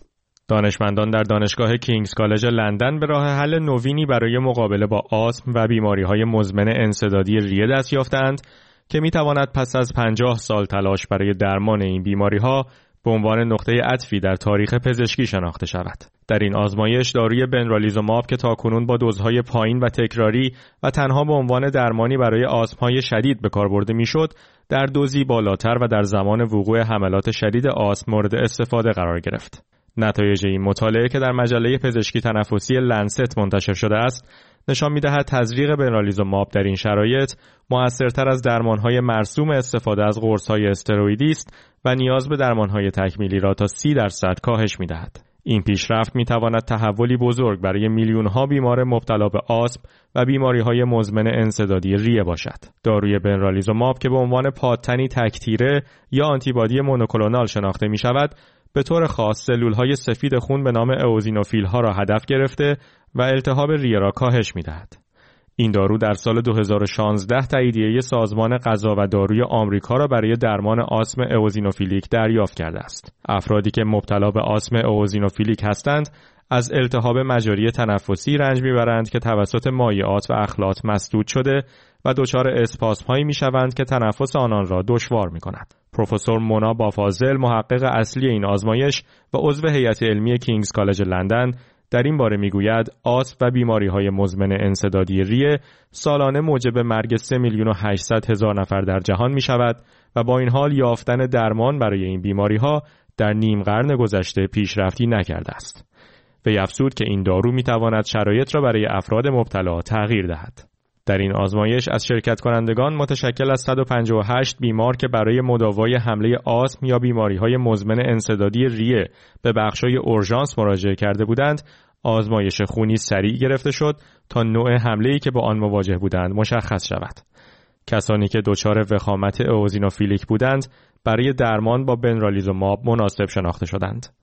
دانشمندان در دانشگاه کینگز کالج لندن به راه حل نوینی برای مقابله با آسم و بیماری‌های مزمن انسدادی ریه دست یافتند که می‌تواند پس از 50 سال تلاش برای درمان این بیماری‌ها به عنوان نقطه عطفی در تاریخ پزشکی شناخته شود. در این آزمایش داروی بنرالیزوماب که تاکنون با دوزهای پایین و تکراری و تنها به عنوان درمانی برای آسم‌های شدید به کار برده می‌شد، در دوزی بالاتر و در زمان وقوع حملات شدید آسم مورد استفاده قرار گرفت. نتایج این مطالعه که در مجله پزشکی تنفسی لنست منتشر شده است، نشان می‌دهد تزریق بنرالیزوماب در این شرایط مؤثرتر از درمان‌های مرسوم استفاده از قرص‌های استروئیدی است و نیاز به درمان‌های تکمیلی را تا 30% کاهش می‌دهد. این پیشرفت می‌تواند تحولی بزرگ برای میلیون‌ها بیمار مبتلا به آسم و بیماری‌های مزمن انسدادی ریه باشد. داروی بنرالیزوماب که به عنوان پادتنی تک‌تیره یا آنتیبادی مونوکلونال شناخته می‌شود، به طور خاص سلول‌های سفید خون به نام اوزینوفیل‌ها را هدف گرفته و التهاب ریه را کاهش می‌دهد. این دارو در سال 2016 تاییدیه سازمان غذا و داروی آمریکا را برای درمان آسم اوزینوفیلیک دریافت کرده است. افرادی که مبتلا به آسم اوزینوفیلیک هستند، از التهاب مجاری تنفسی رنج می‌برند که توسط مایعات و اخلاط مسدود شده و دچار اسپاسم‌هایی می‌شوند که تنفس آنان را دشوار می‌کند. پروفسور مونا بافاضل، محقق اصلی این آزمایش و عضو هیئت علمی کینگز کالج لندن، در این باره میگوید آسم و بیماری‌های مزمن انسدادی ریه سالانه موجب مرگ 3,800,000 نفر در جهان می‌شود و با این حال یافتن درمان برای این بیماری‌ها در نیم قرن گذشته پیشرفتی نکرده است. وی افزود که این دارو می‌تواند شرایط را برای افراد مبتلا تغییر دهد. در این آزمایش از شرکت کنندگان متشکل از 158 بیمار که برای مداوای حمله آسم یا بیماری‌های مزمن انسدادی ریه به بخش‌های اورژانس مراجعه کرده بودند، آزمایش خونی سریع گرفته شد تا نوع حمله‌ای که با آن مواجه بودند مشخص شود. کسانی که دچار وخامت اوزینوفیلیک بودند، برای درمان با بنرالیزوماب مناسب شناخته شدند.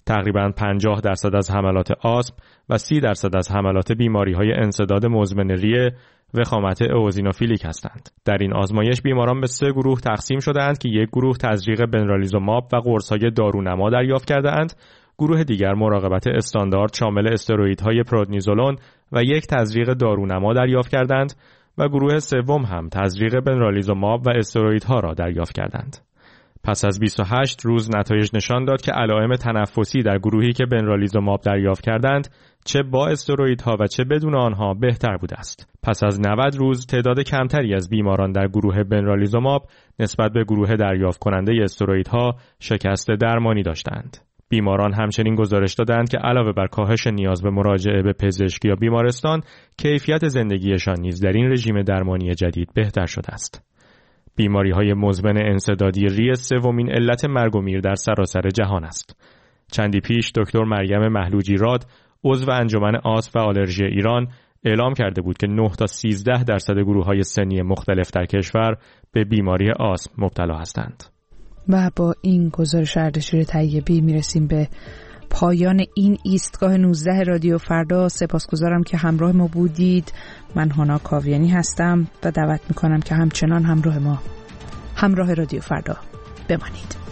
تقریباً 50% از حملات آسم و 30% از حملات بیماری‌های انسداد مزمن ریه وخامت اوزینوفیلیک هستند. در این آزمایش بیماران به 3 گروه تقسیم شده‌اند که یک گروه تزریق بنرالیزوماب و قرص‌های دارونما دریافت کرده‌اند، گروه دیگر مراقبت استاندارد شامل استروئیدهای پرودنیزولون و یک تزریق دارونما دریافت کردند و گروه سوم هم تزریق بنرالیزوماب و استروئیدها را دریافت کردند. پس از 28 روز نتایج نشان داد که علائم تنفسی در گروهی که بنرالیزوماب دریافت کردند چه با استروئیدها و چه بدون آنها بهتر بوده است. پس از 90 روز تعداد کمتری از بیماران در گروه بنرالیزوماب نسبت به گروه دریافت کننده استروئیدها شکست درمانی داشتند. بیماران همچنین گزارش دادند که علاوه بر کاهش نیاز به مراجعه به پزشک یا بیمارستان، کیفیت زندگیشان نیز در این رژیم درمانی جدید بهتر شده است. بیماری‌های مزمن انسدادی ریه سومین علت مرگ و میر در سراسر جهان است. چندی پیش دکتر مریم محلوجی راد، عضو انجمن آسم و آلرژی ایران، اعلام کرده بود که 9 تا 13% گروه‌های سنی مختلف در کشور به بیماری آسم مبتلا هستند. و با این گزارش اردشیر طیبی میرسیم به پایان این ایستگاه 19 رادیو فردا. سپاسگزارم که همراه ما بودید. من هانا کاویانی هستم و دعوت میکنم که همچنان همراه رادیو فردا بمانید.